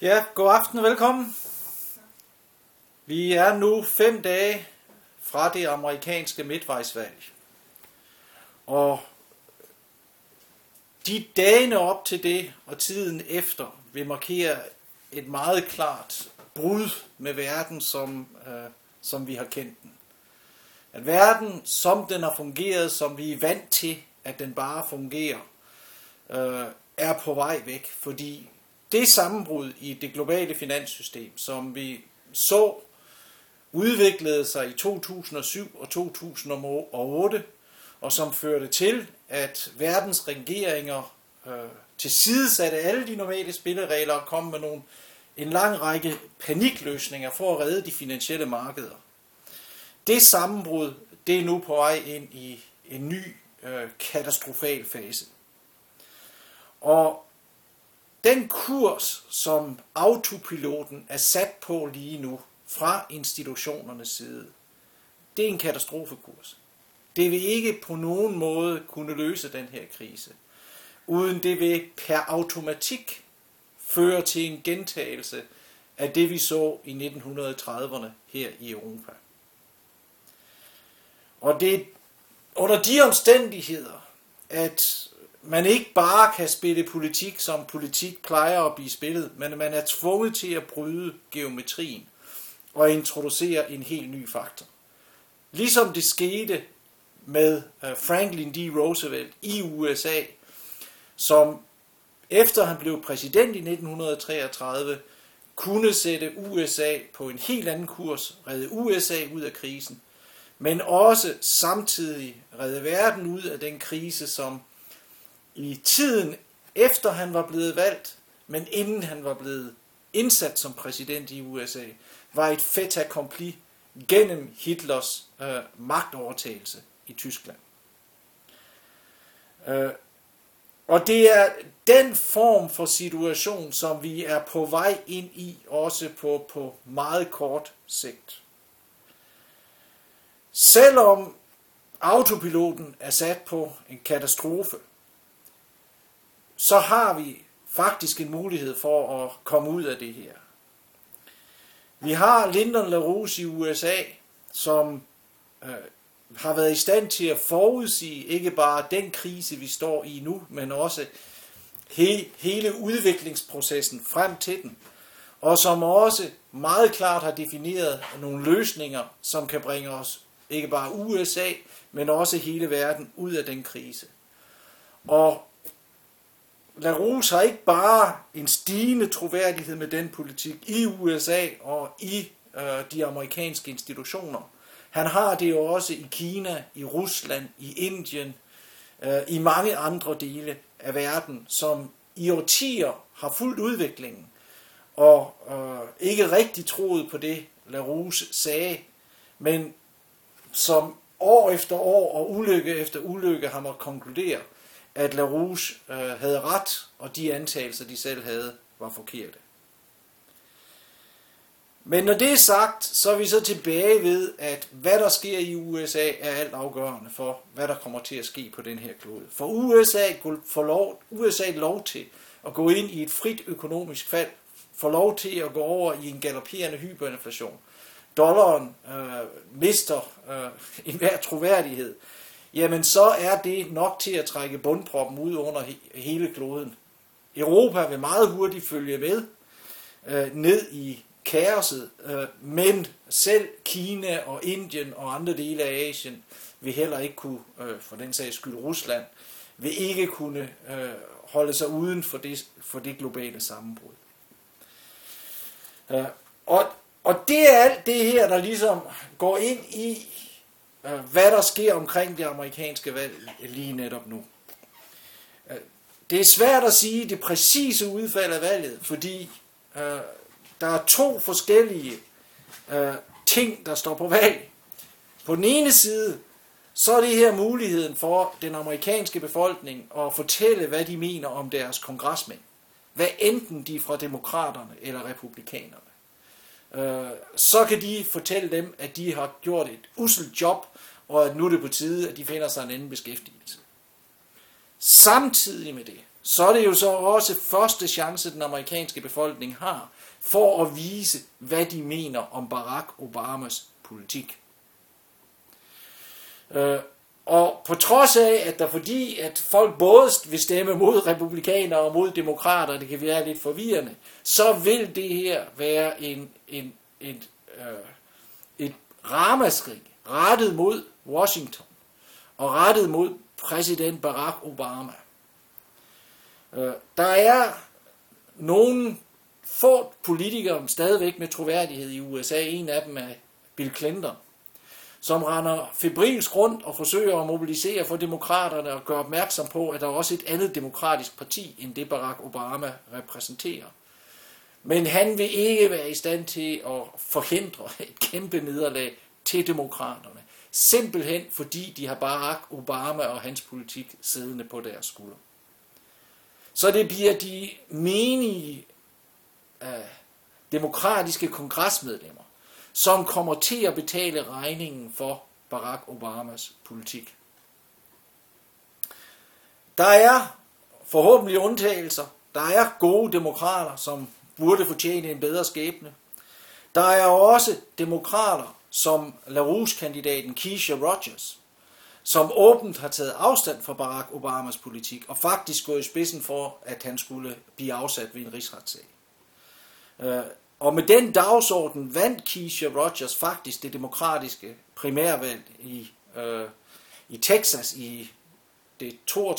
Ja, god aften og velkommen. Vi er nu 5 dage fra det amerikanske midtvejsvalg. Og de dagene op til det og tiden efter vil markere et meget klart brud med verden, som vi har kendt den. At verden, som den har fungeret, som vi er vant til, at den bare fungerer, er på vej væk, fordi det sammenbrud i det globale finanssystem, som vi så udviklede sig i 2007 og 2008, og som førte til, at verdens regeringer tilsidesatte alle de normale spilleregler og kom med en lang række panikløsninger for at redde de finansielle markeder. Det sammenbrud, det er nu på vej ind i en ny katastrofal fase. Og den kurs, som autopiloten er sat på lige nu fra institutionernes side, det er en katastrofekurs. Det vil ikke på nogen måde kunne løse den her krise, uden det vil per automatik føre til en gentagelse af det, vi så i 1930'erne her i Europa. Og det er under de omstændigheder, at man ikke bare kan spille politik, som politik plejer at blive spillet, men man er tvunget til at bryde geometrien og introducere en helt ny faktor. Ligesom det skete med Franklin D. Roosevelt i USA, som efter han blev præsident i 1933, kunne sætte USA på en helt anden kurs, redde USA ud af krisen, men også samtidig redde verden ud af den krise, som i tiden efter han var blevet valgt, men inden han var blevet indsat som præsident i USA, var et fait accompli gennem Hitlers magtovertagelse i Tyskland. Og det er den form for situation, som vi er på vej ind i, også på meget kort sigt. Selvom autopiloten er sat på en katastrofe, så har vi faktisk en mulighed for at komme ud af det her. Vi har Lyndon LaRouche i USA, som har været i stand til at forudsige ikke bare den krise, vi står i nu, men også hele udviklingsprocessen frem til den, og som også meget klart har defineret nogle løsninger, som kan bringe os ikke bare USA, men også hele verden ud af den krise. Og LaRouche har ikke bare en stigende troværdighed med den politik i USA og i de amerikanske institutioner. Han har det jo også i Kina, i Rusland, i Indien, i mange andre dele af verden, som i årtier har fulgt udviklingen og ikke rigtig troet på det, LaRouche sagde, men som år efter år og ulykke efter ulykke har måttet konkludere, at LaRouche havde ret, og de antagelser, de selv havde, var forkerte. Men når det er sagt, så er vi så tilbage ved, at hvad der sker i USA er alt afgørende for, hvad der kommer til at ske på den her klode. For USA lov til at gå ind i et frit økonomisk fald, får lov til at gå over i en galopperende hyperinflation. Dollaren mister enhver troværdighed. Jamen så er det nok til at trække bundproppen ud under hele kloden. Europa vil meget hurtigt følge med ned i kaoset, men selv Kina og Indien og andre dele af Asien vil heller ikke kunne, for den sags skyld Rusland, vil ikke kunne holde sig uden for det globale sammenbrud. Og det er alt det her, der ligesom går ind i, hvad der sker omkring det amerikanske valg lige netop nu. Det er svært at sige det præcise udfald af valget, fordi der er 2 forskellige ting, der står på valg. På den ene side, så er det her muligheden for den amerikanske befolkning at fortælle, hvad de mener om deres kongresmænd. Hvad enten de er fra demokraterne eller republikanerne. Så kan de fortælle dem, at de har gjort et usselt job, og at nu er det på tide, at de finder sig en anden beskæftigelse. Samtidig med det, så er det jo så også første chance, den amerikanske befolkning har, for at vise, hvad de mener om Barack Obamas politik. Og på trods af, at der fordi, at folk både vil stemme mod republikanere og mod demokrater, det kan være lidt forvirrende, så vil det her være et ramaskrig rettet mod Washington og rettet mod præsident Barack Obama. Der er nogle få politikere stadigvæk med troværdighed i USA. En af dem er Bill Clinton, som render febrilsk rundt og forsøger at mobilisere for demokraterne og gøre opmærksom på, at der er også et andet demokratisk parti, end det Barack Obama repræsenterer. Men han vil ikke være i stand til at forhindre et kæmpe nederlag til demokraterne. Simpelthen fordi de har Barack Obama og hans politik siddende på deres skulder. Så det bliver de menige demokratiske kongresmedlemmer, som kommer til at betale regningen for Barack Obamas politik. Der er forhåbentlig undtagelser. Der er gode demokrater, som burde fortjene en bedre skæbne. Der er også demokrater som LaRouche-kandidaten Keisha Rogers, som åbent har taget afstand fra Barack Obamas politik, og faktisk gået i spidsen for, at han skulle blive afsat ved en rigsretssag. Og med den dagsorden vandt Keisha Rogers faktisk det demokratiske primærvalg i Texas, i det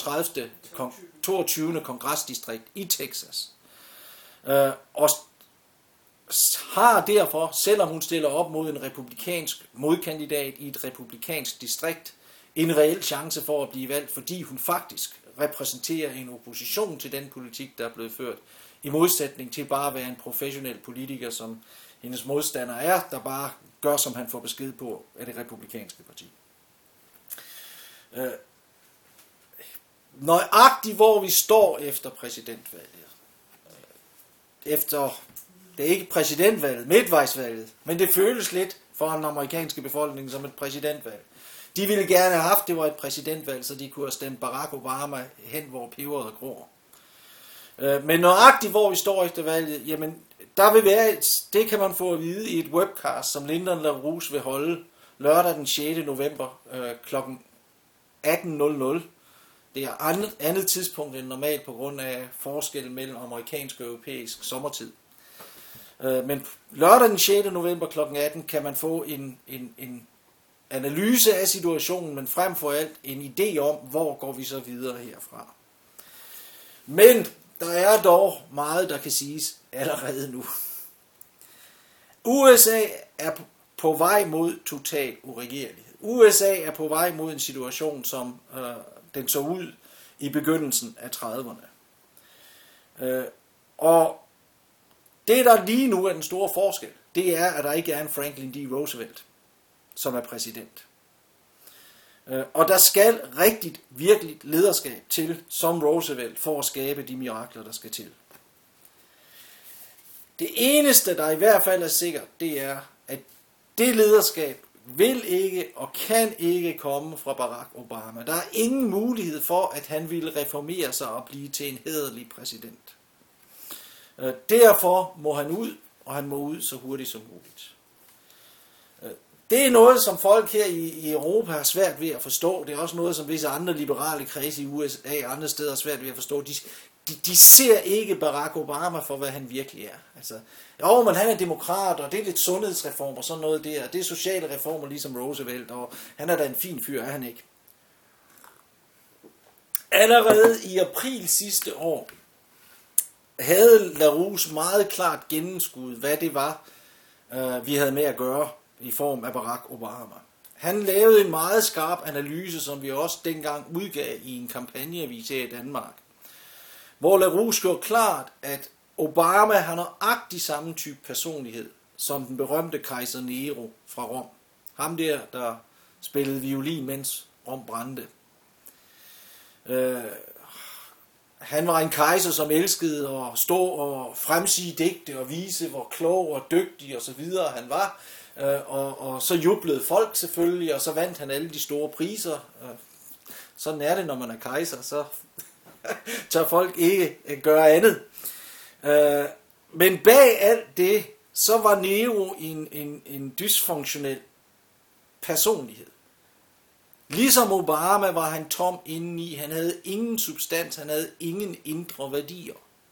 22. kongresdistrikt i Texas. Og har derfor, selvom hun stiller op mod en republikansk modkandidat i et republikansk distrikt, en reel chance for at blive valgt, fordi hun faktisk repræsenterer en opposition til den politik, der er blevet ført, i modsætning til bare at være en professionel politiker, som hendes modstander er, der bare gør, som han får besked på af det republikanske parti. Nøjagtigt hvor vi står efter præsidentvalget. Det er ikke præsidentvalget, midtvejsvalget, men det føles lidt for den amerikanske befolkning som et præsidentvalg. De ville gerne have haft, det var et præsidentvalg, så de kunne have stemt Barack Obama hen, hvor peberet gror. Men nøjagtigt hvor vi står efter valget, jamen der vil være det kan man få at vide i et webcast, som Lyndon LaRouche vil holde lørdag den 6. november kl. 18.00. Det er andet tidspunkt end normalt på grund af forskellen mellem amerikansk og europæisk sommertid. Men lørdag den 6. november kl. 18 kan man få en analyse af situationen, men frem for alt en idé om, hvor går vi så videre herfra. Men der er dog meget, der kan siges allerede nu. USA er på vej mod total uregerlighed. USA er på vej mod en situation, som den så ud i begyndelsen af 30'erne. Og det, der lige nu er den store forskel, det er, at der ikke er en Franklin D. Roosevelt, som er præsident. Og der skal rigtigt, virkelig lederskab til, som Roosevelt, for at skabe de mirakler, der skal til. Det eneste, der i hvert fald er sikkert, det er, at det lederskab vil ikke og kan ikke komme fra Barack Obama. Der er ingen mulighed for, at han ville reformere sig og blive til en hæderlig præsident. Derfor må han ud, og han må ud så hurtigt som muligt. Det er noget, som folk her i Europa har svært ved at forstå. Det er også noget, som visse andre liberale kredse i USA og andre steder har svært ved at forstå. De ser ikke Barack Obama for, hvad han virkelig er. Altså, jo, men han er demokrat, og det er lidt sundhedsreformer og sådan noget der. Det er sociale reformer, ligesom Roosevelt, og han er da en fin fyr, er han ikke? Allerede i april sidste år havde LaRouche meget klart gennemskuet, hvad det var, vi havde med at gøre i form af Barack Obama. Han lavede en meget skarp analyse, som vi også dengang udgav i en kampagneavis her i Danmark, hvor LaRouche gjorde klart, at Obama har nøjagtig samme type personlighed som den berømte kejser Nero fra Rom. Ham der spillede violin, mens Rom brændte. Han var en kejser, som elskede at stå og fremsige digte og vise, hvor klog og dygtig og så videre han var. Og så jublede folk selvfølgelig, og så vandt han alle de store priser. Sådan er det, når man er kejser, så tør folk ikke gøre andet. Men bag alt det, så var Nero en dysfunktionel personlighed. Ligesom Obama var han tom indeni. Han havde ingen substans, han havde ingen indre værdier.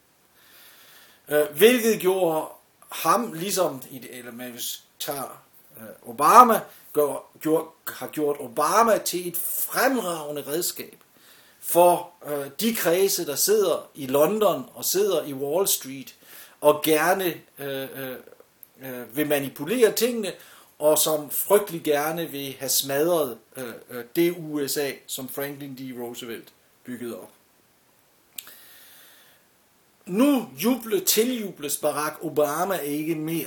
Hvilket gjorde ham, ligesom, eller man tager Obama, har gjort Obama til et fremragende redskab for de kredse, der sidder i London og sidder i Wall Street, og gerne vil manipulere tingene, og som frygtelig gerne vil have smadret det USA, som Franklin D. Roosevelt byggede op. Nu tiljubles Barack Obama ikke mere.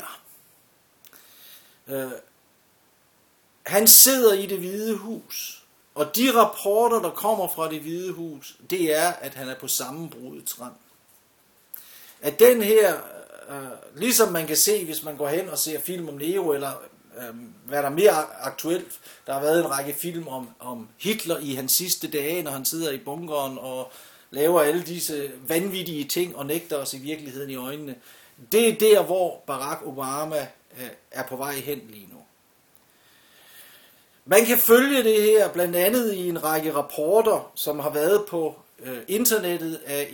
Han sidder i Det Hvide Hus, og de rapporter, der kommer fra Det Hvide Hus, det er, at han er på sammenbrudets rand. At den her, ligesom man kan se, hvis man går hen og ser film om Nero, eller hvad der er mere aktuelt, der har været en række film om Hitler i hans sidste dage, når han sidder i bunkeren og laver alle disse vanvittige ting og nægter os i virkeligheden i øjnene. Det er der, hvor Barack Obama er på vej hen lige nu. Man kan følge det her blandt andet i en række rapporter, som har været på internettet af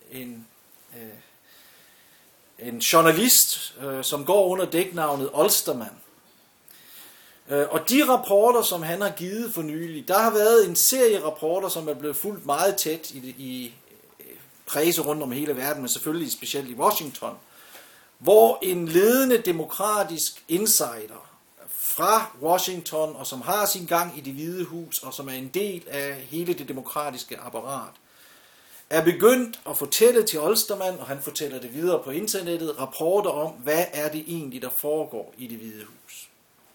en journalist, som går under dæknavnet Olsterman. Og de rapporter, som han har givet for nylig, der har været en serie rapporter, som er blevet fulgt meget tæt i kredse rundt om hele verden, men selvfølgelig specielt i Washington, hvor en ledende demokratisk insider fra Washington, og som har sin gang i Det Hvide Hus, og som er en del af hele det demokratiske apparat, er begyndt at fortælle til Olsterman, og han fortæller det videre på internettet, rapporter om, hvad er det egentlig, der foregår i Det Hvide Hus.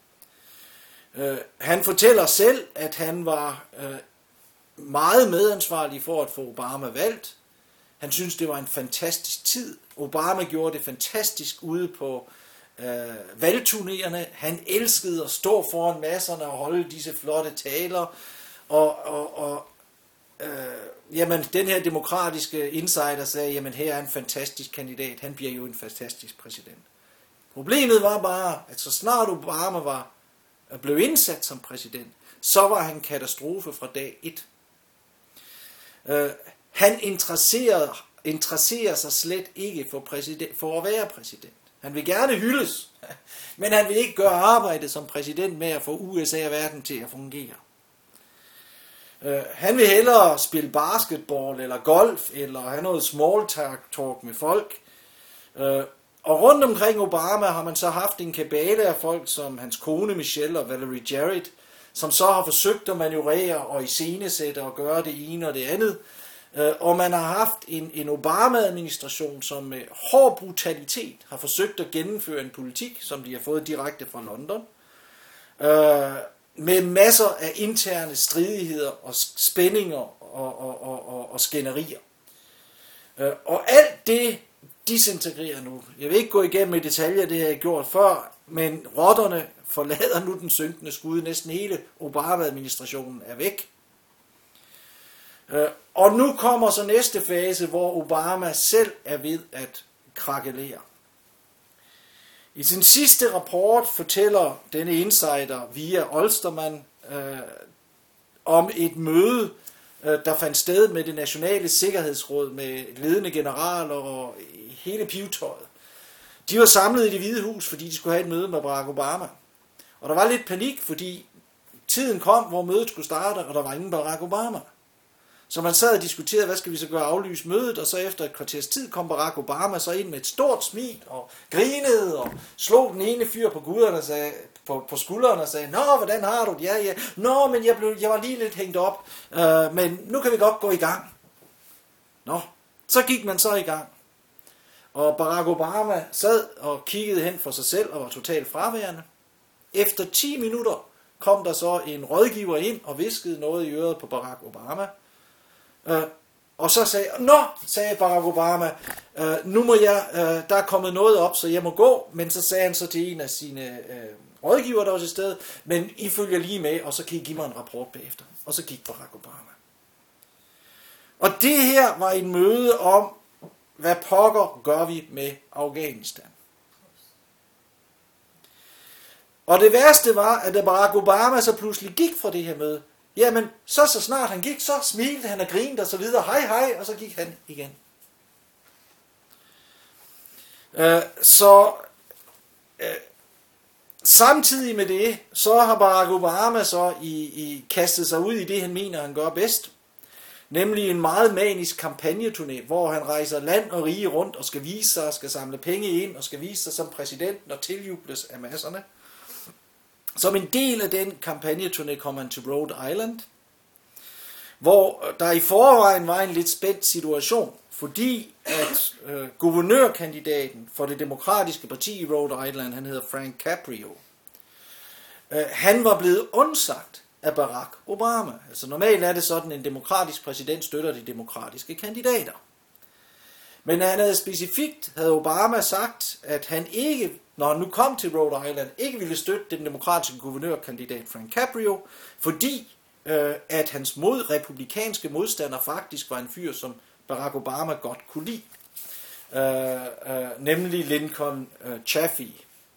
Han fortæller selv, at han var meget medansvarlig for at få Obama valgt. Han synes, det var en fantastisk tid. Obama gjorde det fantastisk ude på valgturnererne. Han elskede at stå foran masserne og holde disse flotte taler. Jamen, den her demokratiske insider sagde, jamen her er en fantastisk kandidat. Han bliver jo en fantastisk præsident. Problemet var bare, at så snart Obama blev indsat som præsident, så var han katastrofe fra dag 1. Han interesserer sig slet ikke for at være præsident. Han vil gerne hyldes, men han vil ikke gøre arbejdet som præsident med at få USA og verden til at fungere. Han vil hellere spille basketball eller golf, eller have noget small talk med folk. Og rundt omkring Obama har man så haft en kabale af folk som hans kone Michelle og Valerie Jarrett, som så har forsøgt at manøvrere og iscenesætte og gøre det ene og det andet. Og man har haft en Obama-administration, som med hård brutalitet har forsøgt at gennemføre en politik, som de har fået direkte fra London, med masser af interne stridigheder og spændinger og skænderier. Og alt det disintegrerer nu. Jeg vil ikke gå igennem i detaljer, det har jeg gjort før, men rotterne forlader nu den synkende skud. Næsten hele Obama-administrationen er væk. Og nu kommer så næste fase, hvor Obama selv er ved at krakelere. I sin sidste rapport fortæller denne insider via Olsterman om et møde, der fandt sted med det nationale sikkerhedsråd, med ledende generaler og hele pivetøjet. De var samlet i Det Hvide Hus, fordi de skulle have et møde med Barack Obama. Og der var lidt panik, fordi tiden kom, hvor mødet skulle starte, og der var ingen Barack Obama. Så man sad og diskuterede, hvad skal vi så gøre, aflyse mødet, og så efter et kvarters tid kom Barack Obama så ind med et stort smil og grinede og slog den ene fyr på på skulderen og sagde, nå, hvordan har du det? Ja. Nå, men jeg var lige lidt hængt op, men nu kan vi godt gå i gang. Nå, så gik man så i gang. Og Barack Obama sad og kiggede hen for sig selv og var totalt fraværende. Efter 10 minutter kom der så en rådgiver ind og viskede noget i øret på Barack Obama. Og så sagde Barack Obama, nu må der er kommet noget op, så jeg må gå. Men så sagde han så til en af sine rådgiver, der var til stede, men I følger lige med, og så kan I give mig en rapport bagefter. Og så gik Barack Obama. Og det her var en møde om, hvad pokker gør vi med Afghanistan. Og det værste var, at da Barack Obama så pludselig gik fra det her møde, jamen, så snart han gik, så smilte han og grinede og så videre, hej, og så gik han igen. Samtidig med det, så har Barack Obama så kastet sig ud i det, han mener, han gør bedst. Nemlig en meget manisk kampagneturné, hvor han rejser land og rige rundt og skal vise sig, skal samle penge ind og skal vise sig som præsident og tiljubles af masserne. Som en del af den kampagneturné kom han til Rhode Island, hvor der i forvejen var en lidt spændt situation, fordi at guvernørkandidaten for det demokratiske parti i Rhode Island, han hedder Frank Caprio, han var blevet undsagt af Barack Obama. Altså normalt er det sådan, en demokratisk præsident støtter de demokratiske kandidater. Men han havde Obama sagt, at han ikke, når han nu kom til Rhode Island, ikke ville støtte den demokratiske guvernørkandidat Frank Caprio, fordi at hans republikanske modstander faktisk var en fyr, som Barack Obama godt kunne lide. Nemlig Lincoln Chafee.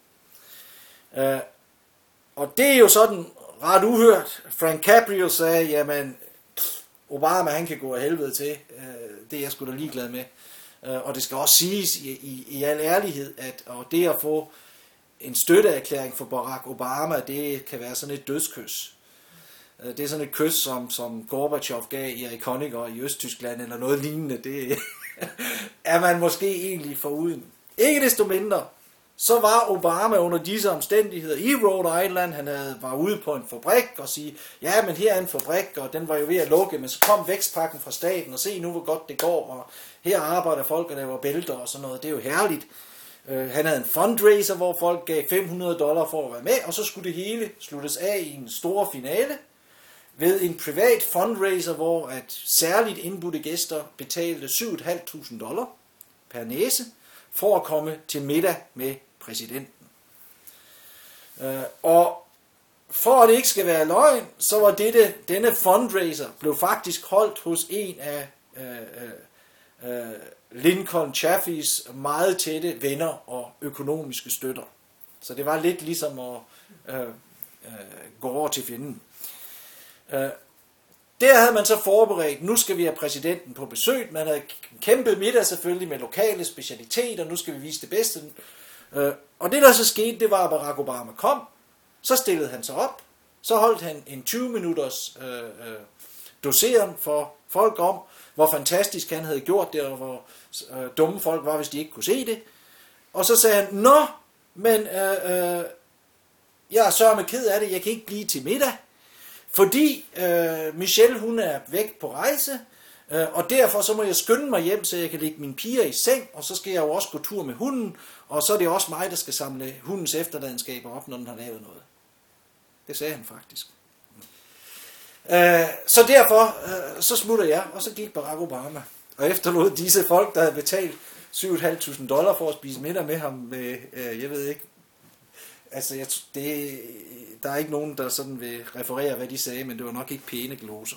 Og det er jo sådan ret uhørt. Frank Caprio sagde, jamen, Obama han kan gå af helvede til. Det er jeg sgu da ligeglad med. Og det skal også siges i al ærlighed, at det at få en støtteerklæring for Barack Obama, det kan være sådan et dødskys. Det er sådan et kys, som Gorbachev gav i Erik Honecker i Østtyskland, eller noget lignende. Det er man måske egentlig foruden. Ikke desto mindre, så var Obama under disse omstændigheder i Rhode Island. Han var ude på en fabrik og sige, ja, men her er en fabrik, og den var jo ved at lukke, men så kom vækstpakken fra staten, og se nu, hvor godt det går, og her arbejder folk, og der var bælter og sådan noget. Det er jo herligt. Han havde en fundraiser, hvor folk gav $500 for at være med, og så skulle det hele sluttes af i en stor finale ved en privat fundraiser, hvor at særligt indbudte gæster betalte $7.500 per næse for at komme til middag med præsidenten. Og for at det ikke skal være løgn, så var denne fundraiser blev faktisk holdt hos en af Lincoln Chafees meget tætte venner og økonomiske støtter. Så det var lidt ligesom at gå over til fjenden. Der havde man så forberedt, nu skal vi have præsidenten på besøg. Man havde kæmpet middag selvfølgelig med lokale specialiteter, nu skal vi vise det bedste. Og det der så skete, det var, at Barack Obama kom, så stillede han sig op, så holdt han en 20 minutters doseren for folk om, hvor fantastisk han havde gjort det, og hvor dumme folk var, hvis de ikke kunne se det. Og så sagde han, nå, men jeg er sørme ked af det, jeg kan ikke blive til middag, fordi Michelle, hun er væk på rejse, og derfor så må jeg skynde mig hjem, så jeg kan lægge mine piger i seng, og så skal jeg jo også gå tur med hunden, og så er det også mig, der skal samle hundens efterladenskaber op, når den har lavet noget. Det sagde han faktisk. Så derfor, så smutter jeg, og så gik Barack Obama, og efterlod disse folk, der havde betalt $7.500 for at spise middag med ham, med, jeg ved ikke, altså der er ikke nogen, der sådan vil referere, hvad de sagde, men det var nok ikke pæne gloser.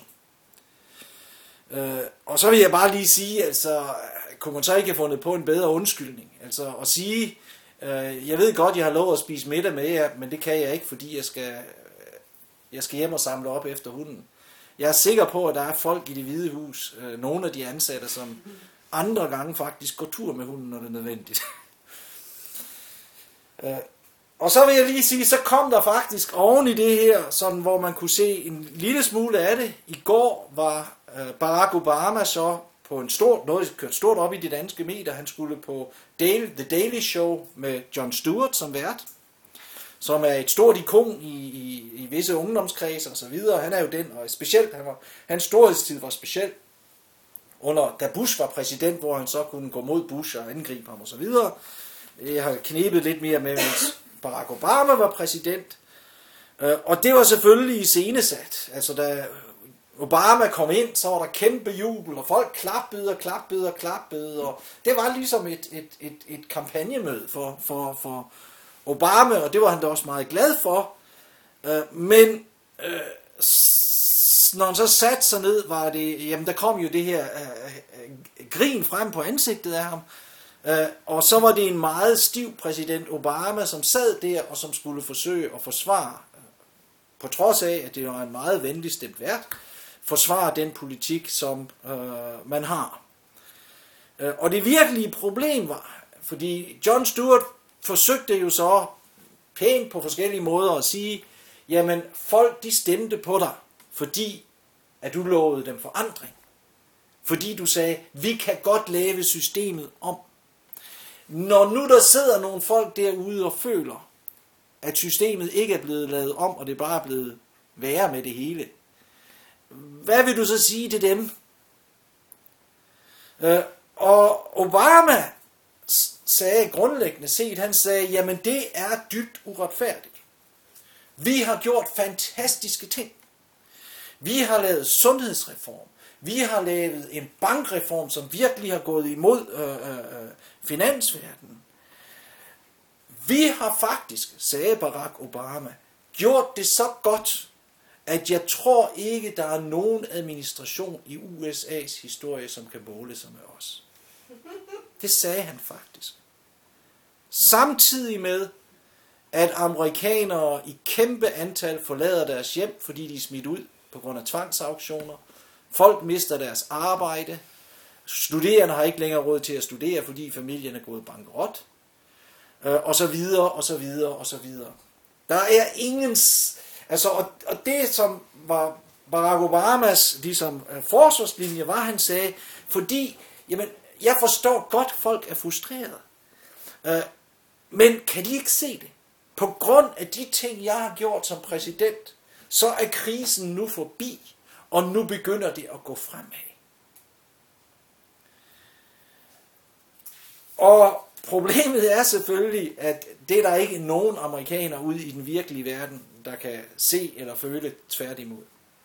Og så vil jeg bare lige sige, altså, kunne man så ikke have fundet på en bedre undskyldning? Altså at sige, jeg ved godt, jeg har lovet at spise middag med jer, men det kan jeg ikke, fordi jeg skal hjem og samle op efter hunden. Jeg er sikker på, at der er folk i Det Hvide Hus, nogle af de ansatte, som andre gange faktisk går tur med hunden, når det er nødvendigt. Og så vil jeg lige sige, så kom der faktisk oven i det her, sådan, hvor man kunne se en lille smule af det. I går var Barack Obama så på noget kørt stort op i de danske medier. Han skulle på The Daily Show med Jon Stewart som vært, som er et stort ikon i visse ungdomskredser og så videre. Han er jo den, og specielt, hans storhedstid var specielt da Bush var præsident, hvor han så kunne gå mod Bush og angribe ham og så videre. Jeg har knebet lidt mere med, mens Barack Obama var præsident. Og det var selvfølgelig iscenesat. Altså da Obama kom ind, så var der kæmpe jubel, og folk klappede, og det var ligesom et kampagnemøde for Obama, og det var han da også meget glad for. Men når han så satte sig ned, var det, jamen der kom jo det her grin frem på ansigtet af ham. Og så var det en meget stiv præsident Obama, som sad der og som skulle forsøge at forsvare, på trods af, at det var en meget venlig stemt vært, forsvare den politik, som man har. Og det virkelige problem var, fordi Jon Stewart forsøgte jo så pænt på forskellige måder at sige, jamen folk de stemte på dig, fordi at du lovede dem forandring. Fordi du sagde, vi kan godt lave systemet om. Når nu der sidder nogle folk derude og føler, at systemet ikke er blevet lavet om, og det er bare blevet værre med det hele, hvad vil du så sige til dem? Og Obama sagde grundlæggende set, han sagde, jamen det er dybt uretfærdigt. Vi har gjort fantastiske ting. Vi har lavet sundhedsreform. Vi har lavet en bankreform, som virkelig har gået imod finansverdenen. Vi har faktisk, sagde Barack Obama, gjort det så godt, at jeg tror ikke, der er nogen administration i USA's historie, som kan måle sig med os. Det sagde han faktisk. Samtidig med, at amerikanere i kæmpe antal forlader deres hjem, fordi de er smidt ud på grund af tvangsauktioner. Folk mister deres arbejde. Studerende har ikke længere råd til at studere, fordi familien er gået bankerot. Og så videre, og så videre, og så videre. Der er ingen... Altså, og det, som var Barack Obamas ligesom, forsvarslinje, var, han sagde, fordi, jamen, jeg forstår godt, folk er frustrerede. Men kan de ikke se det? På grund af de ting, jeg har gjort som præsident, så er krisen nu forbi, og nu begynder det at gå fremad. Og problemet er selvfølgelig, at det er der ikke nogen amerikaner ude i den virkelige verden, der kan se eller føle tværtimod.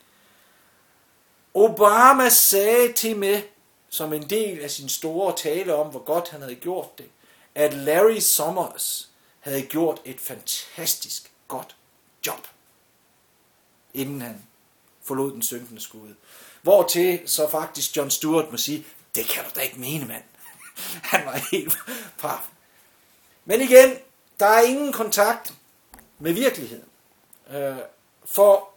Obama sagde til med, som en del af sin store tale om, hvor godt han havde gjort det, at Larry Summers havde gjort et fantastisk godt job, inden han forlod den synkende skude. Hvortil så faktisk Jon Stewart må sige, det kan du da ikke mene, mand. Han var helt paf. Men igen, der er ingen kontakt med virkeligheden. For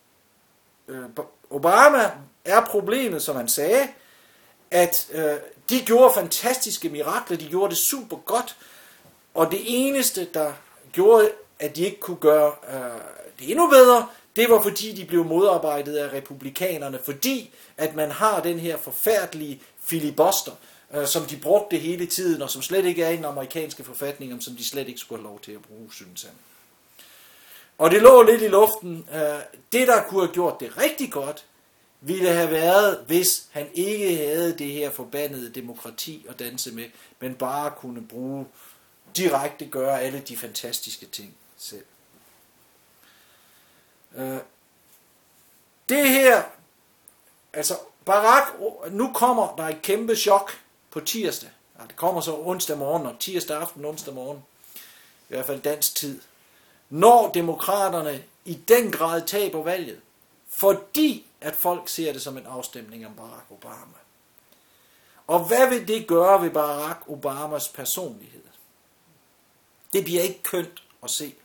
Obama er problemet, som han sagde, at de gjorde fantastiske mirakler, de gjorde det super godt, og det eneste, der gjorde, at de ikke kunne gøre det endnu bedre, det var fordi, de blev modarbejdet af republikanerne, fordi at man har den her forfærdelige filibuster, som de brugte hele tiden, og som slet ikke er i den amerikanske forfatning, som de slet ikke skulle have lov til at bruge, synes han. Og det lå lidt i luften. Det, der kunne have gjort det rigtig godt, ville have været, hvis han ikke havde det her forbandede demokrati at danse med, men bare kunne bruge direkte gøre alle de fantastiske ting selv. Det her, altså Barack, nu kommer der et kæmpe chok på tirsdag. Ja, det kommer så onsdag morgen, og tirsdag aften, onsdag morgen, i hvert fald dansk tid, når demokraterne i den grad taber valget, fordi at folk ser det som en afstemning om Barack Obama. Og hvad vil det gøre ved Barack Obamas personlighed? Det bliver ikke kønt at se.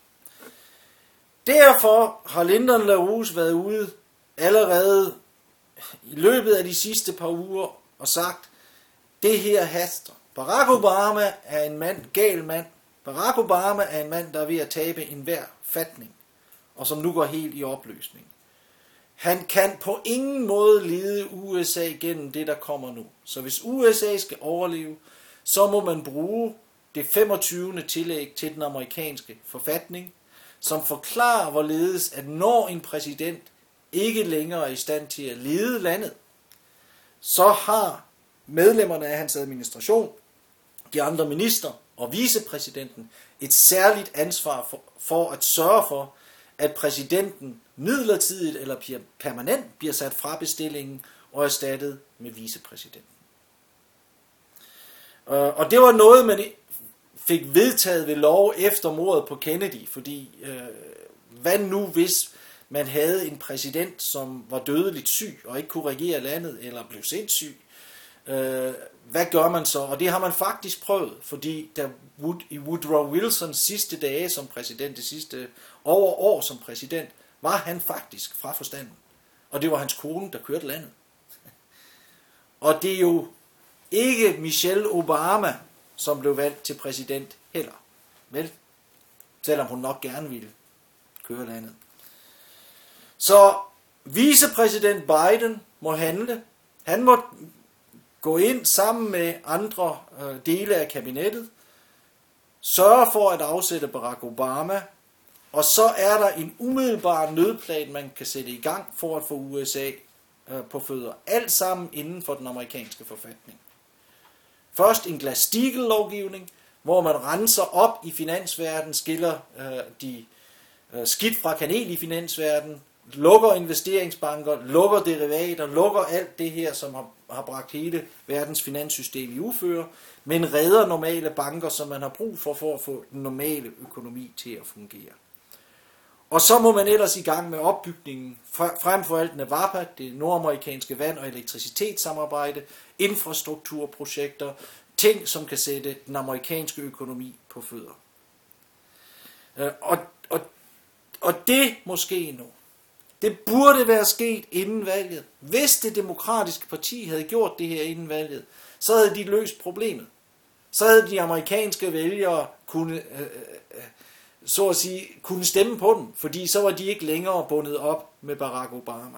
Derfor har Lyndon LaRouche været ude allerede i løbet af de sidste par uger og sagt, det her haster. Barack Obama er en mand, gal mand. Barack Obama er en mand, der er ved at tabe enhver fatning, og som nu går helt i opløsning. Han kan på ingen måde lede USA gennem det, der kommer nu. Så hvis USA skal overleve, så må man bruge det 25. tillæg til den amerikanske forfatning, som forklarer, hvorledes at når en præsident ikke længere er i stand til at lede landet, så har medlemmerne af hans administration, de andre minister og vicepræsidenten et særligt ansvar for at sørge for, at præsidenten midlertidigt eller permanent bliver sat fra bestillingen og erstattet med vicepræsidenten. Og det var noget, man fik vedtaget ved lov efter mordet på Kennedy, fordi hvad nu hvis man havde en præsident, som var dødeligt syg og ikke kunne regere landet eller blev sindssyg. Hvad gør man så? Og det har man faktisk prøvet, fordi i Woodrow Wilsons sidste dage som præsident, det sidste år som præsident, var han faktisk fra forstanden. Og det var hans kone, der kørte landet. Og det er jo ikke Michelle Obama, som blev valgt til præsident heller. Vel? Selvom hun nok gerne ville køre landet. Så vicepræsident Biden må handle. Han må gå ind sammen med andre dele af kabinettet, sørge for at afsætte Barack Obama, og så er der en umiddelbar nødplan, man kan sætte i gang for at få USA på fødder. Alt sammen inden for den amerikanske forfatning. Først en Glass-Steagall-lovgivning, hvor man renser op i finansverdenen, skiller de skidt fra kanel i finansverdenen, lukker investeringsbanker, lukker derivater, lukker alt det her, som har bragt hele verdens finanssystem i uføre, men redder normale banker, som man har brug for at få den normale økonomi til at fungere. Og så må man ellers i gang med opbygningen, frem for alt NAVAPA, det nordamerikanske vand- og elektricitetssamarbejde, infrastrukturprojekter, ting, som kan sætte den amerikanske økonomi på fødder. Og det måske nu. Det burde være sket inden valget. Hvis det demokratiske parti havde gjort det her inden valget, så havde de løst problemet. Så havde de amerikanske vælgere kunne stemme på den, fordi så var de ikke længere bundet op med Barack Obama.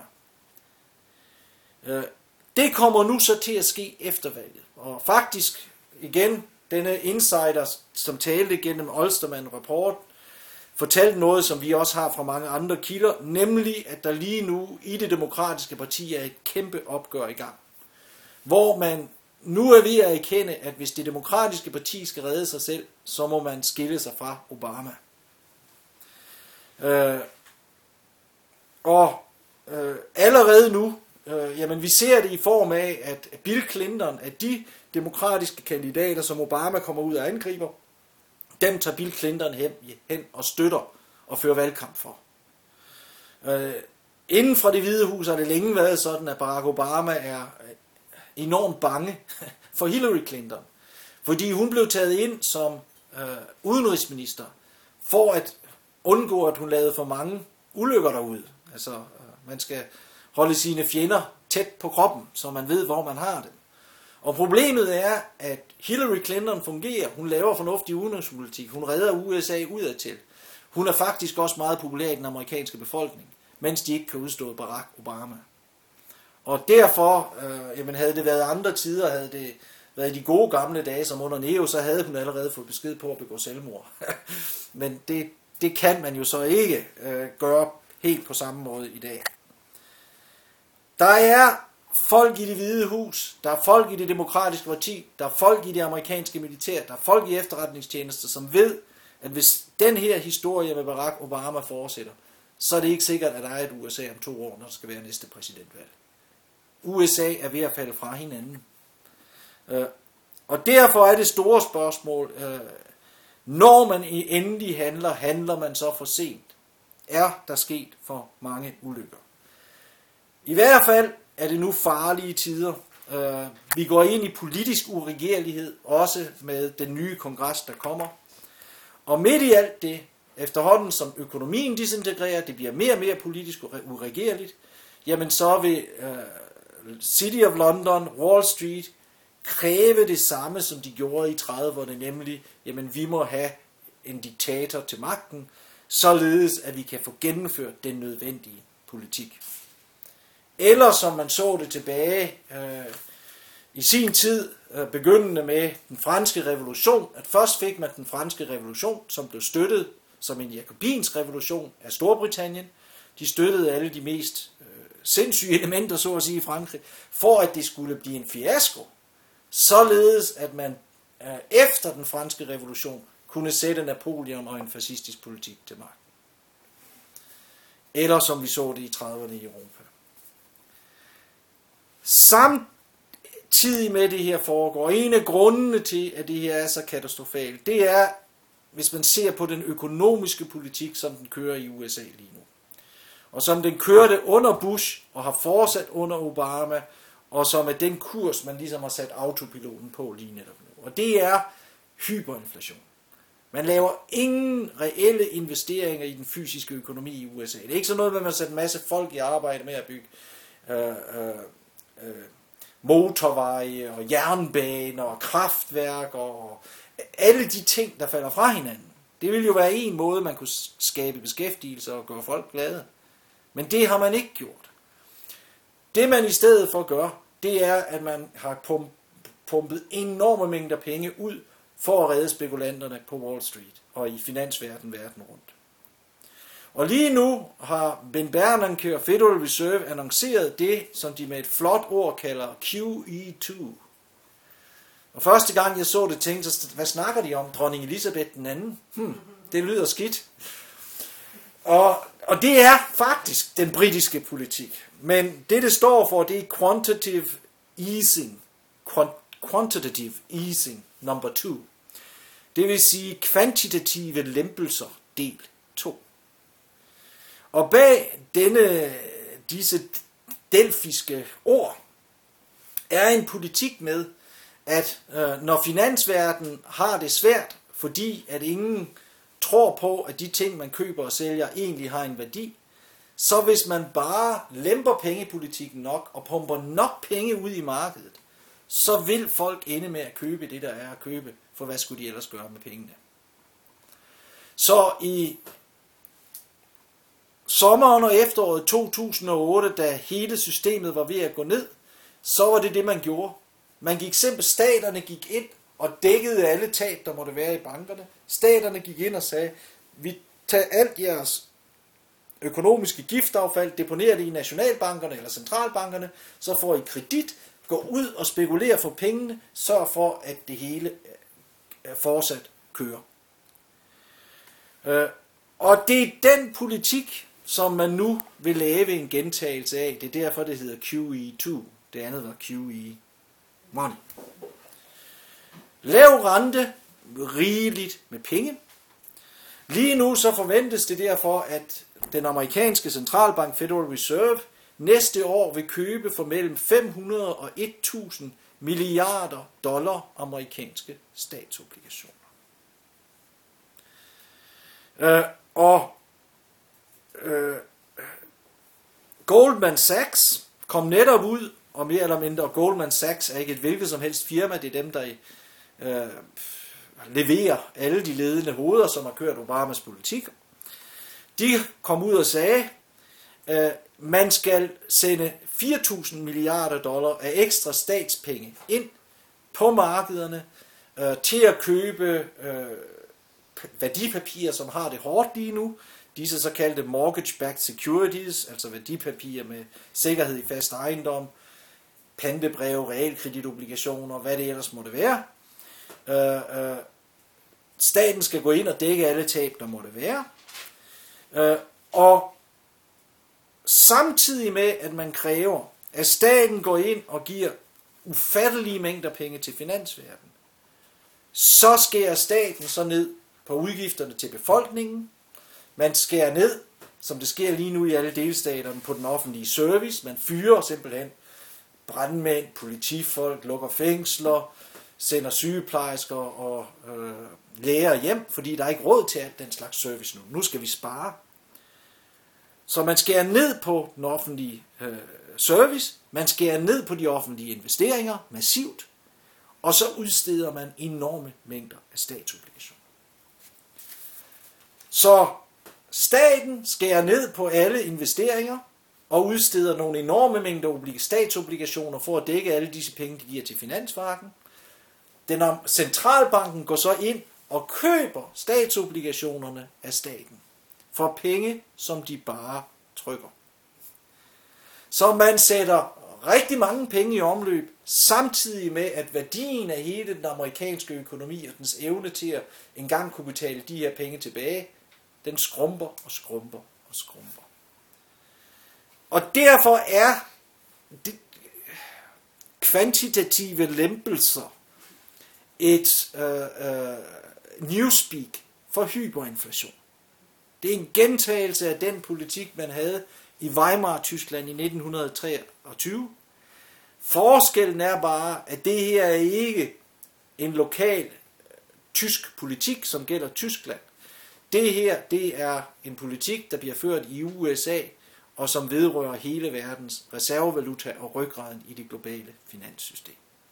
Det kommer nu så til at ske efter valget. Og faktisk, igen, denne insider, som talte gennem Olsterman Rapport, fortalte noget, som vi også har fra mange andre kilder, nemlig at der lige nu i det demokratiske parti er et kæmpe opgør i gang. Hvor man nu er ved at erkende, at hvis det demokratiske parti skal redde sig selv, så må man skille sig fra Obama. Allerede nu, jamen vi ser det i form af, at Bill Clinton, at de demokratiske kandidater, som Obama kommer ud og angriber, dem tager Bill Clinton hen og støtter og fører valgkamp for. Inden for det Hvide Hus har det længe været sådan, at Barack Obama er enormt bange for Hillary Clinton. Fordi hun blev taget ind som udenrigsminister for at undgå, at hun lavede for mange ulykker derude. Altså, man skal holde sine fjender tæt på kroppen, så man ved, hvor man har dem. Og problemet er, at Hillary Clinton fungerer. Hun laver fornuftig udenrigspolitik. Hun redder USA udadtil. Hun er faktisk også meget populær i den amerikanske befolkning, mens de ikke kan udstå Barack Obama. Og derfor, havde det været andre tider, havde det været de gode gamle dage, som under Neo, så havde hun allerede fået besked på at begå selvmord. Men det kan man jo så ikke gøre helt på samme måde i dag. Der er folk i Det Hvide Hus, der er folk i det demokratiske parti, der er folk i det amerikanske militær, der er folk i efterretningstjenester, som ved, at hvis den her historie med Barack Obama fortsætter, så er det ikke sikkert, at der er et USA om 2 år, når der skal være næste præsidentvalg. USA er ved at falde fra hinanden. Og derfor er det store spørgsmål, når man endelig handler man så for sent? Er der sket for mange ulykker? I hvert fald er det nu farlige tider. Vi går ind i politisk uregerlighed, også med den nye kongres, der kommer. Og midt i alt det, efterhånden som økonomien disintegrerer, det bliver mere og mere politisk uregerligt, jamen så vil City of London, Wall Street, kræve det samme, som de gjorde i 30'erne, nemlig, jamen vi må have en diktator til magten, således at vi kan få gennemført den nødvendige politik. Eller som man så det tilbage i sin tid, begyndende med den franske revolution, at først fik man den franske revolution, som blev støttet som en jakobinsk revolution af Storbritannien. De støttede alle de mest sindssyge elementer, så at sige, i Frankrig, for at det skulle blive en fiasko, således at man efter den franske revolution kunne sætte Napoleon og en fascistisk politik til magten. Eller som vi så det i 30'erne i Europa. Samtidig med det her foregår, en af grundene til, at det her er så katastrofalt, det er, hvis man ser på den økonomiske politik, som den kører i USA lige nu. og som den kørte under Bush og har fortsat under Obama, og som er den kurs, man ligesom har sat autopiloten på lige netop nu. Og det er hyperinflation. Man laver ingen reelle investeringer i den fysiske økonomi i USA. Det er ikke sådan noget med, at man sætter en masse folk i arbejde med at bygge motorveje og jernbaner og kraftværker og alle de ting, der falder fra hinanden. Det ville jo være en måde, man kunne skabe beskæftigelse og gøre folk glade. Men det har man ikke gjort. Det man i stedet for gør, det er, at man har pumpet enorme mængder penge ud for at redde spekulanterne på Wall Street og i finansverdenen verden rundt. Og lige nu har Ben Bernanke og Federal Reserve annonceret det, som de med et flot ord kalder QE2. Og første gang jeg så det, tænkte jeg, hvad snakker de om? Dronning Elizabeth den anden? Det lyder skidt. Og det er faktisk den britiske politik. Men det står for, det er quantitative easing number 2. Det vil sige kvantitative lempelser del 2. Og bag disse delfiske ord er en politik med, at når finansverdenen har det svært, fordi at ingen tror på, at de ting, man køber og sælger, egentlig har en værdi, så hvis man bare lemper pengepolitikken nok og pumper nok penge ud i markedet, så vil folk ende med at købe det, der er at købe, for hvad skulle de ellers gøre med pengene? Så i sommeren og efteråret 2008, da hele systemet var ved at gå ned, så var det man gjorde. Man gik simpelthen, staterne gik ind og dækkede alle tab, der måtte være i bankerne. Staterne gik ind og sagde, vi tager alt jeres økonomiske giftaffald, deponerer det i nationalbankerne eller centralbankerne, så får I kredit, gå ud og spekulere for pengene, sørg for, at det hele fortsat kører. Og det er den politik, som man nu vil lave en gentagelse af. Det er derfor, det hedder QE2. Det andet var QE1. Lav rente, rigeligt med penge. Lige nu så forventes det derfor, at den amerikanske centralbank Federal Reserve næste år vil købe for mellem 500 og 1000 milliarder dollar amerikanske statsobligationer. Goldman Sachs kom netop ud, og mere eller mindre, Goldman Sachs er ikke et hvilket som helst firma, det er dem, der leverer alle de ledende hoveder, som har kørt Obamas politik. De kom ud og sagde, man skal sende 4.000 milliarder dollar af ekstra statspenge ind på markederne til at købe værdipapirer, som har det hårdt lige nu. Disse såkaldte mortgage-backed securities, altså værdipapirer med sikkerhed i fast ejendom, pantebreve, realkreditobligationer, hvad det ellers måtte være. Staten skal gå ind og dække alle tab, der måtte være. Og samtidig med, at man kræver, at staten går ind og giver ufattelige mængder penge til finansverdenen, så skærer staten så ned på udgifterne til befolkningen. Man skærer ned, som det sker lige nu i alle delstaterne, på den offentlige service. Man fyrer simpelthen brandmænd, politifolk, lukker fængsler, sender sygeplejersker og læger hjem, fordi der er ikke råd til alt den slags service nu. Nu skal vi spare. Så man skærer ned på den offentlige service, man skærer ned på de offentlige investeringer massivt, og så udsteder man enorme mængder af statsobligationer. Så staten skærer ned på alle investeringer og udsteder nogle enorme mængder statsobligationer for at dække alle disse penge, de giver til finansmarkedet. Centralbanken går så ind og køber statsobligationerne af staten for penge, som de bare trykker. Så man sætter rigtig mange penge i omløb, samtidig med, at værdien af hele den amerikanske økonomi og dens evne til at engang kunne betale de her penge tilbage, den skrumper og skrumper og skrumper. Og derfor er det kvantitative lempelser et newspeak for hyperinflation. Det er en gentagelse af den politik, man havde i Weimar-Tyskland i 1923. Forskellen er bare, at det her er ikke en lokal tysk politik, som gælder Tyskland. Det her, det er en politik, der bliver ført i USA, og som vedrører hele verdens reservevaluta og ryggraden i det globale finanssystem.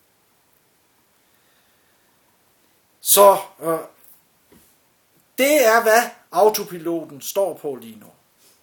Så det er, hvad autopiloten står på lige nu.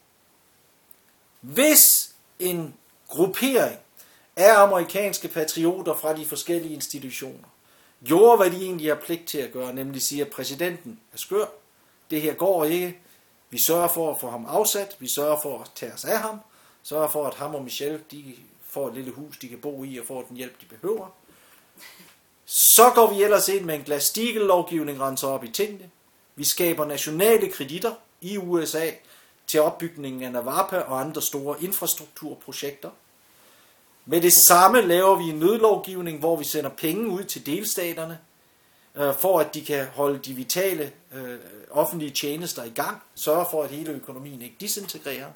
Hvis en gruppering af amerikanske patrioter fra de forskellige institutioner gjorde, hvad de egentlig har pligt til at gøre, nemlig sige, at præsidenten er skør, det her går ikke, vi sørger for at få ham afsat, vi sørger for at tage os af ham, sørger for, at ham og Michelle, de får et lille hus, de kan bo i, og får den hjælp, de behøver. Så går vi ellers ind med en Glass-Steagall-lovgivning, renser op i tingene. Vi skaber nationale kreditter i USA til opbygningen af NAVAPA og andre store infrastrukturprojekter. Med det samme laver vi en nødlovgivning, hvor vi sender penge ud til delstaterne, for at de kan holde de vitale offentlige tjenester i gang, sørge for, at hele økonomien ikke disintegrerer.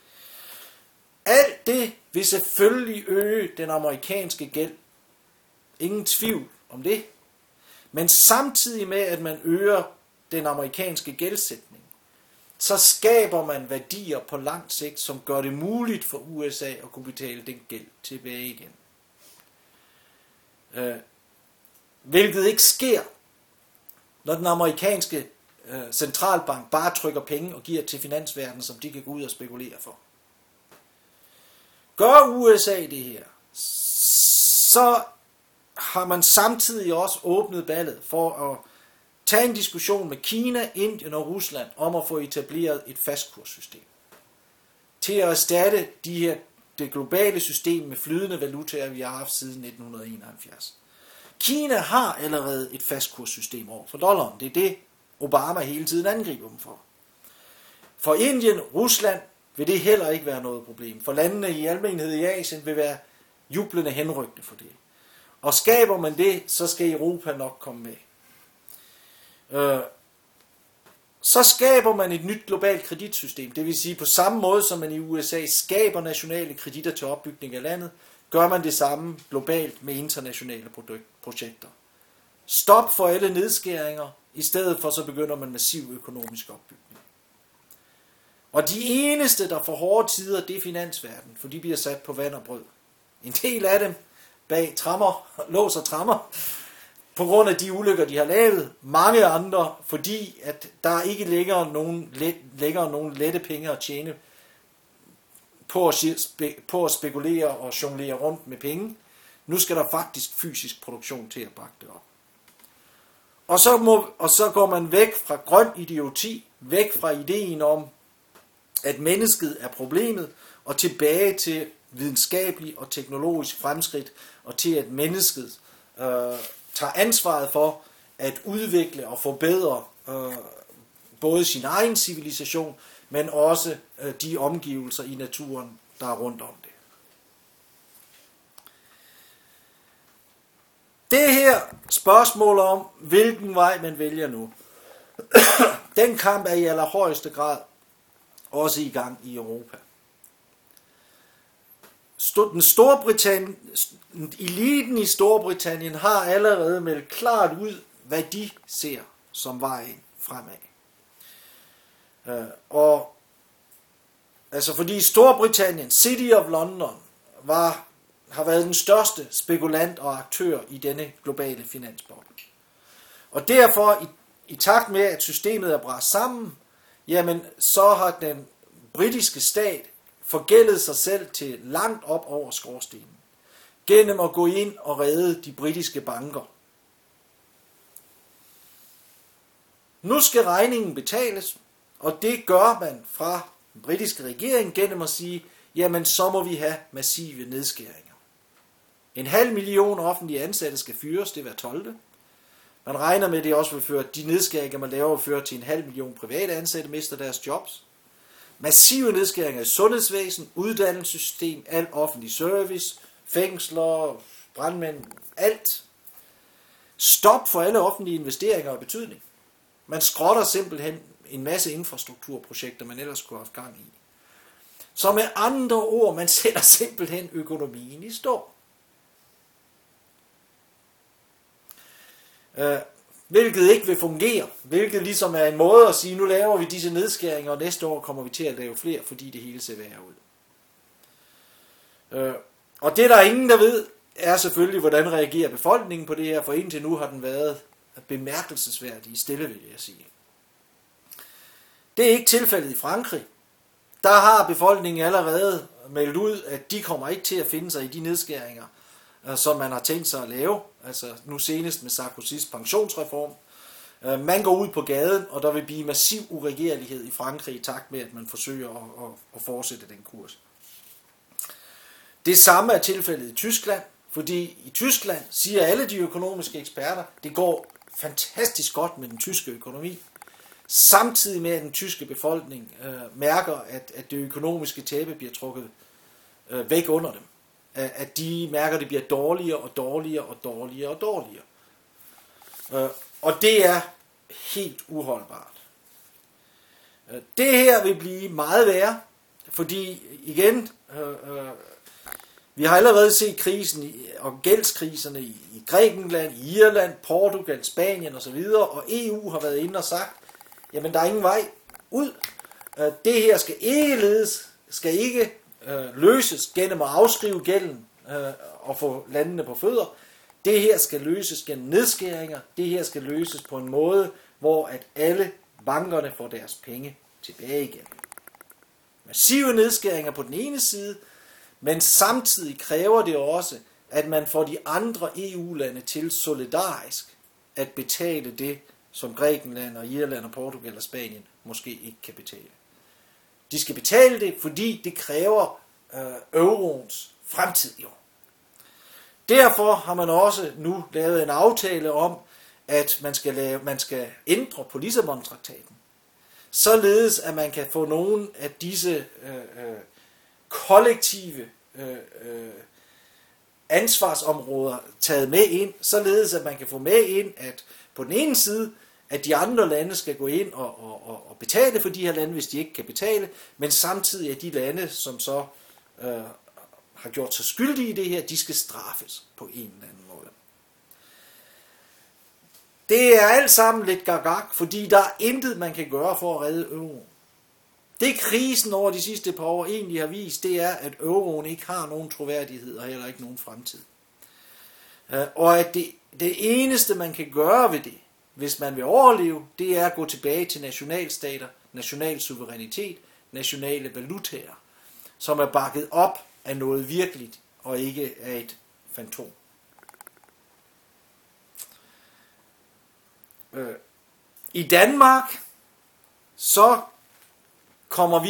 Alt det vil selvfølgelig øge den amerikanske gæld. Ingen tvivl om det. Men samtidig med, at man øger den amerikanske gældsætning, så skaber man værdier på lang sigt, som gør det muligt for USA at kunne betale den gæld tilbage igen. Hvilket ikke sker, når den amerikanske centralbank bare trykker penge og giver til finansverdenen, som de kan gå ud og spekulere for. Gør USA det her, så har man samtidig også åbnet ballet for at tage en diskussion med Kina, Indien og Rusland om at få etableret et fastkurssystem. Til at erstatte det globale system med flydende valutaer, vi har haft siden 1971. Kina har allerede et fastkurssystem over for dollaren. Det er det, Obama hele tiden angriber dem for. For Indien, Rusland vil det heller ikke være noget problem. For landene i almenhed i Asien vil være jublende henrygende for det. Og skaber man det, så skal Europa nok komme med. Så skaber man et nyt globalt kreditsystem. Det vil sige, på samme måde som man i USA skaber nationale kreditter til opbygning af landet, gør man det samme globalt med internationale projekter. Stop for alle nedskæringer, i stedet for så begynder man massiv økonomisk opbygning. Og de eneste, der får hårde tider, det er finansverdenen, for de bliver sat på vand og brød. En del af dem bag lås og trammer, på grund af de ulykker, de har lavet. Mange andre, fordi at der ikke længere nogen lette penge at tjene på at spekulere og jonglere rundt med penge. Nu skal der faktisk fysisk produktion til at bakke det op. Og så går man væk fra grøn idioti, væk fra ideen om, at mennesket er problemet, og tilbage til videnskabelig og teknologisk fremskridt, og til at mennesket tager ansvaret for at udvikle og forbedre både sin egen civilisation, men også de omgivelser i naturen, der er rundt om det. Det her spørgsmål om, hvilken vej man vælger nu, den kamp er i allerhøjeste grad også i gang i Europa. Eliten i Storbritannien har allerede meldt klart ud, hvad de ser som vejen fremad. Fordi Storbritannien, City of London, har været den største spekulant og aktør i denne globale finansboble. Og derfor, i takt med, at systemet er brast sammen, jamen, så har den britiske stat forgældet sig selv til langt op over skorstenen, gennem at gå ind og redde de britiske banker. Nu skal regningen betales, og det gør man fra den britiske regering gennem at sige, jamen så må vi have massive nedskæringer. 500.000 offentlige ansatte skal fyres, det hver 12. Man regner med, at det også vil føre, de nedskæringer, man laver, vil føre til 500.000 private ansatte mister deres jobs. Massive nedskæringer i sundhedsvæsen, uddannelsessystem, alt offentlig service, fængsler, brandmænd, alt. Stop for alle offentlige investeringer og betydning. Man skrotter simpelthen en masse infrastrukturprojekter, man ellers skulle have haft gang i. Så med andre ord, man sætter simpelthen økonomien i stå. Hvilket ikke vil fungere. Hvilket ligesom er en måde at sige, nu laver vi disse nedskæringer, og næste år kommer vi til at lave flere, fordi det hele ser værre ud. Og det der er ingen, der ved, er selvfølgelig, hvordan reagerer befolkningen på det her, for indtil nu har den været bemærkelsesværdig stille, vil jeg sige. Det er ikke tilfældet i Frankrig. Der har befolkningen allerede meldt ud, at de kommer ikke til at finde sig i de nedskæringer, som man har tænkt sig at lave. Altså nu senest med Sarkozys pensionsreform. Man går ud på gaden, og der vil blive massiv uregerlighed i Frankrig i takt med, at man forsøger at fortsætte den kurs. Det samme er tilfældet i Tyskland, fordi i Tyskland siger alle de økonomiske eksperter, det går fantastisk godt med den tyske økonomi, samtidig med at den tyske befolkning mærker, at det økonomiske tæppe bliver trukket væk under dem. At de mærker, at det bliver dårligere og dårligere og dårligere og dårligere. Og det er helt uholdbart. Det her vil blive meget værre, fordi igen, vi har allerede set krisen og gældskriserne i Grækenland, i Irland, Portugal, Spanien osv., og EU har været inde og sagt, jamen der er ingen vej ud. Det her skal ikke løses gennem at afskrive gælden og få landene på fødder. Det her skal løses gennem nedskæringer. Det her skal løses på en måde, hvor at alle bankerne får deres penge tilbage igen. Massive nedskæringer på den ene side, men samtidig kræver det også, at man får de andre EU-lande til solidarisk at betale det, som Grækenland og Irland og Portugal og Spanien måske ikke kan betale. De skal betale det, fordi det kræver euroens fremtid i år. Derfor har man også nu lavet en aftale om, at man skal ændre på Lissabon-traktaten, således at man kan få nogle af disse kollektive ansvarsområder taget med ind, således at man kan få med ind, at på den ene side, at de andre lande skal gå ind og betale for de her lande, hvis de ikke kan betale, men samtidig at de lande, som så har gjort sig skyldige i det her, de skal straffes på en eller anden måde. Det er alt sammen lidt gagag, fordi der er intet, man kan gøre for at redde euroen. Det krisen over de sidste par år egentlig har vist, det er, at euroen ikke har nogen troværdighed og heller ikke nogen fremtid. Og at det eneste, man kan gøre ved det, hvis man vil overleve, det er at gå tilbage til nationalstater, national suverænitet, nationale valutaer, som er bakket op af noget virkeligt og ikke af et fantom. I Danmark så kommer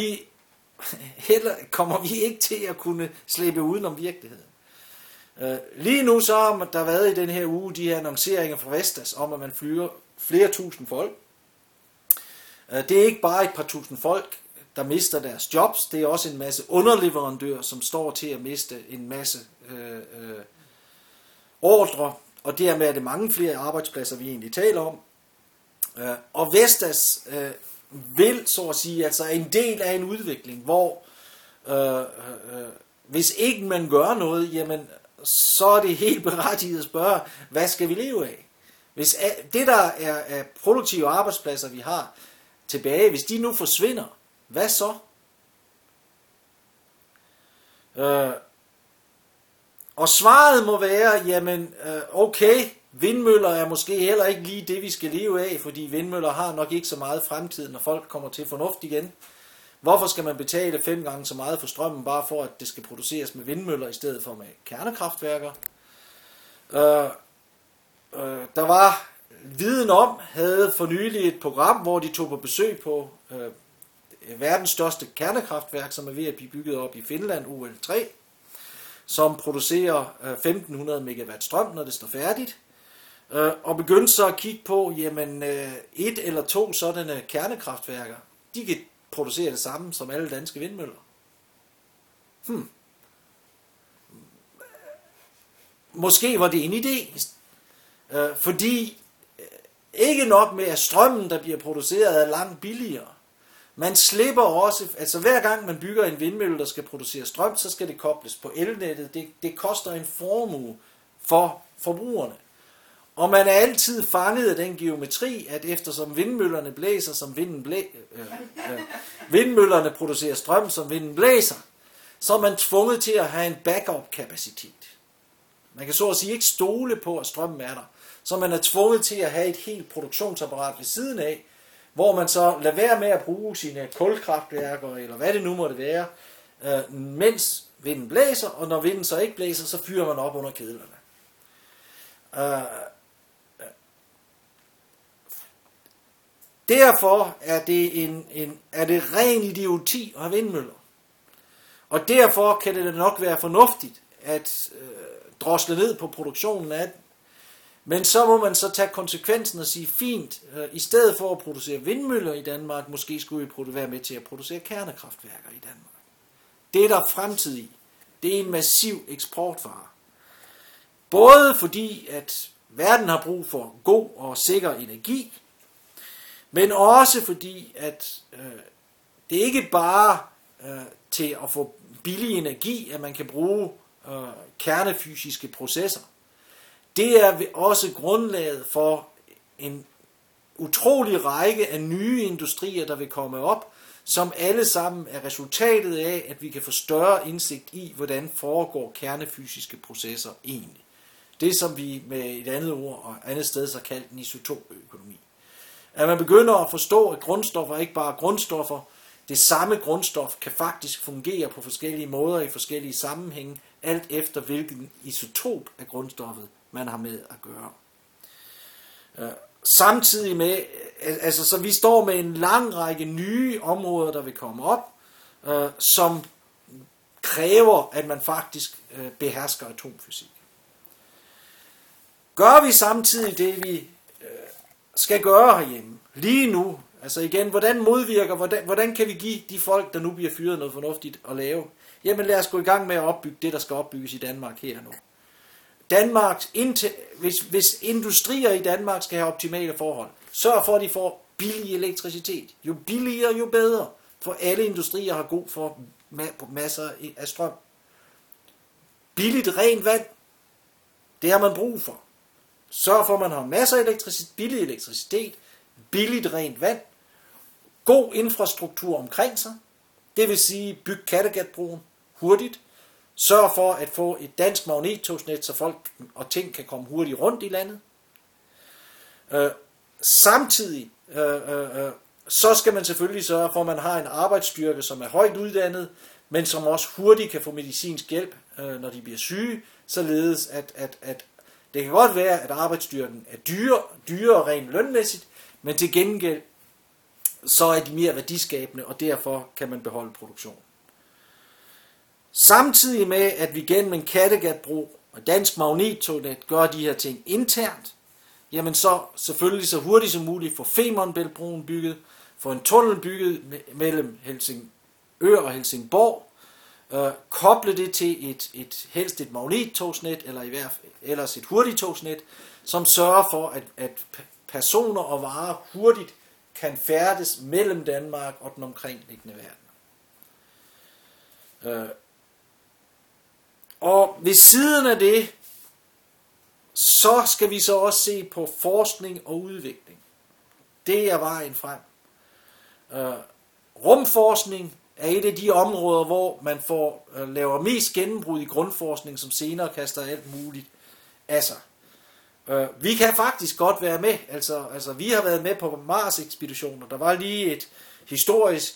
vi ikke til at kunne slippe udenom virkeligheden. Lige nu så har der været i den her uge de her annonceringer fra Vestas om, at man flyver flere tusind folk. Det er ikke bare et par tusind folk, der mister deres jobs. Det er også en masse underleverandører, som står til at miste en masse ordre. Og dermed er det mange flere arbejdspladser, vi egentlig taler om. Og Vestas vil, så at sige, altså en del af en udvikling, hvor hvis ikke man gør noget, jamen så er det helt berettiget at spørge, hvad skal vi leve af? Hvis det der er produktive arbejdspladser, vi har tilbage, hvis de nu forsvinder, hvad så? Og svaret må være, jamen okay, vindmøller er måske heller ikke lige det, vi skal leve af, fordi vindmøller har nok ikke så meget fremtid, når folk kommer til fornuft igen. Hvorfor skal man betale 5 gange så meget for strømmen, bare for at det skal produceres med vindmøller i stedet for med kernekraftværker? Der var viden om, havde for nylig et program, hvor de tog på besøg på verdens største kernekraftværk, som er ved at blive bygget op i Finland, OL3, som producerer 1500 megawatt strøm, når det står færdigt. Og begyndte så at kigge på, jamen 1 eller 2 sådanne kernekraftværker, de kan producere det samme som alle danske vindmøller. Måske var det en idé, fordi ikke nok med, at strømmen, der bliver produceret, er langt billigere, Man slipper også, altså hver gang man bygger en vindmølle, der skal producere strøm, så skal det kobles på elnettet. Det koster en formue for forbrugerne. Og man er altid fanget af den geometri, at eftersom vindmøllerne blæser, som vindmøllerne producerer strøm, som vinden blæser, så er man tvunget til at have en backup-kapacitet. Man kan så at sige ikke stole på, at strømmen er der. Så man er tvunget til at have et helt produktionsapparat ved siden af, hvor man så lader være med at bruge sine kulkraftværker, eller hvad det nu måtte være, mens vinden blæser, og når vinden så ikke blæser, så fyrer man op under kedlerne. Derfor er det ren idioti at have vindmøller. Og derfor kan det nok være fornuftigt at drosle ned på produktionen af den. Men så må man så tage konsekvensen og sige, fint, i stedet for at producere vindmøller i Danmark, måske skulle vi være med til at producere kernekraftværker i Danmark. Det er der fremtid i. Det er en massiv eksportvare. Både fordi, at verden har brug for god og sikker energi, men også fordi, at det ikke bare til at få billig energi, at man kan bruge kernefysiske processer. Det er også grundlaget for en utrolig række af nye industrier, der vil komme op, som alle sammen er resultatet af, at vi kan få større indsigt i, hvordan foregår kernefysiske processer egentlig. Det, som vi med et andet ord og andet sted har kaldt en isotopøkonomi. At man begynder at forstå, at grundstoffer ikke bare er grundstoffer, det samme grundstof kan faktisk fungere på forskellige måder i forskellige sammenhænge, alt efter hvilken isotop af grundstoffet man har med at gøre. Samtidig med, altså så vi står med en lang række nye områder, der vil komme op, som kræver, at man faktisk behersker atomfysik. Gør vi samtidig det, vi skal gøre herhjemme, lige nu, altså igen, hvordan kan vi give de folk, der nu bliver fyret, noget fornuftigt at lave? Jamen lad os gå i gang med at opbygge det, der skal opbygges i Danmark her nu. Hvis industrier i Danmark skal have optimale forhold, sørg for, at de får billig elektricitet. Jo billigere, jo bedre. For alle industrier har god for masser af strøm. Billigt rent vand, det har man brug for. Sørg for, at man har masser af billig elektricitet, billigt rent vand, god infrastruktur omkring sig, det vil sige byg Kattegatbroen hurtigt, sørg for at få et dansk magnettogsnet, så folk og ting kan komme hurtigt rundt i landet. Samtidig så skal man selvfølgelig sørge for, at man har en arbejdsstyrke, som er højt uddannet, men som også hurtigt kan få medicinsk hjælp, når de bliver syge, således at det kan godt være, at arbejdsstyrken er dyrere rent lønmæssigt, men til gengæld så er de mere værdiskabende, og derfor kan man beholde produktionen. Samtidig med, at vi gennem en Kattegatbro og dansk magnettogsnet gør de her ting internt, jamen så selvfølgelig så hurtigt som muligt få Femernbæltbroen bygget, få en tunnel bygget mellem Helsingør og Helsingborg, koble det til helst et magnettogsnet, eller i hvert fald ellers et hurtigtogsnet, som sørger for, at personer og varer hurtigt kan færdes mellem Danmark og den omkringliggende verden. Og ved siden af det, så skal vi så også se på forskning og udvikling. Det er vejen frem. Rumforskning er et af de områder, hvor man laver mest gennembrud i grundforskning, som senere kaster alt muligt af sig. Vi kan faktisk godt være med. Altså vi har været med på Mars-ekspeditioner. Der var lige et historisk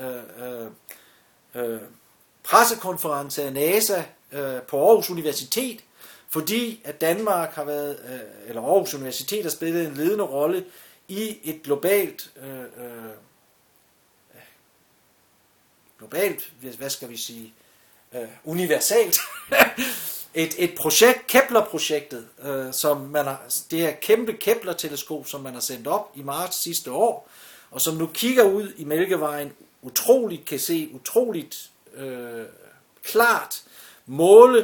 pressekonference af NASA på Aarhus Universitet, fordi at Danmark har været, eller Aarhus Universitet har spillet en ledende rolle i et globalt, hvad skal vi sige, universalt, et projekt, Kepler-projektet, som man har, det her kæmpe Kepler-teleskop, som man har sendt op i marts sidste år, og som nu kigger ud i Mælkevejen, kan se utroligt klart måle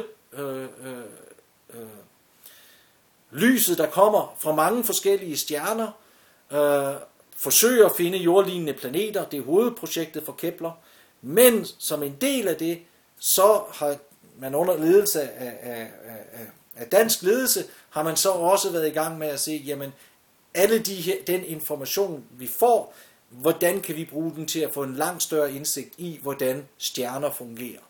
lyset, der kommer fra mange forskellige stjerner, forsøge at finde jordlignende planeter. Det er hovedprojektet for Kepler. Men som en del af det, så har man under ledelse af dansk ledelse, har man så også været i gang med at se, jamen, alle den information, vi får, hvordan kan vi bruge den til at få en langt større indsigt i, hvordan stjerner fungerer.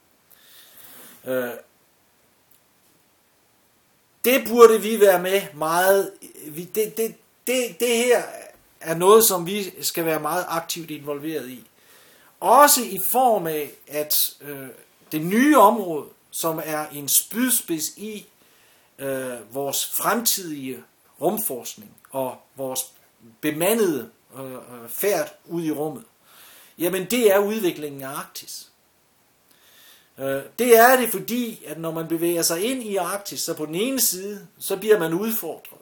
Det burde vi være med meget. Det her er noget, som vi skal være meget aktivt involveret i. Også i form af, at det nye område, som er en spydspids i vores fremtidige rumforskning og vores bemandede færd ud i rummet, jamen det er udviklingen af Arktis. Det er det, fordi at når man bevæger sig ind i Arktis, så på den ene side, så bliver man udfordret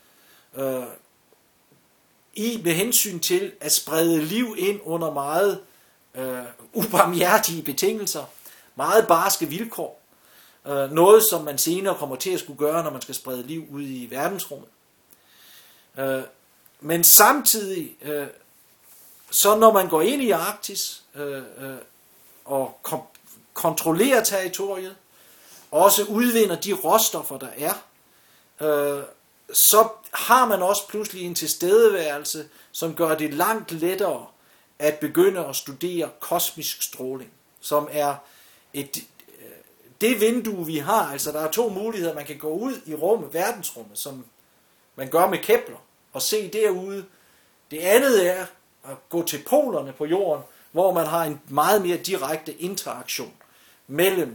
med hensyn til at sprede liv ind under meget ubarmhjertige betingelser, meget barske vilkår. Noget, som man senere kommer til at skulle gøre, når man skal sprede liv ud i verdensrummet. Men samtidig, så når man går ind i Arktis og kontrollerer territoriet, også udvinder de råstoffer, der er, så har man også pludselig en tilstedeværelse, som gør det langt lettere at begynde at studere kosmisk stråling, som er det vindue, vi har. Altså, der er 2 muligheder. Man kan gå ud i rummet, verdensrummet, som man gør med Kepler, og se derude. Det andet er at gå til polerne på jorden, hvor man har en meget mere direkte interaktion mellem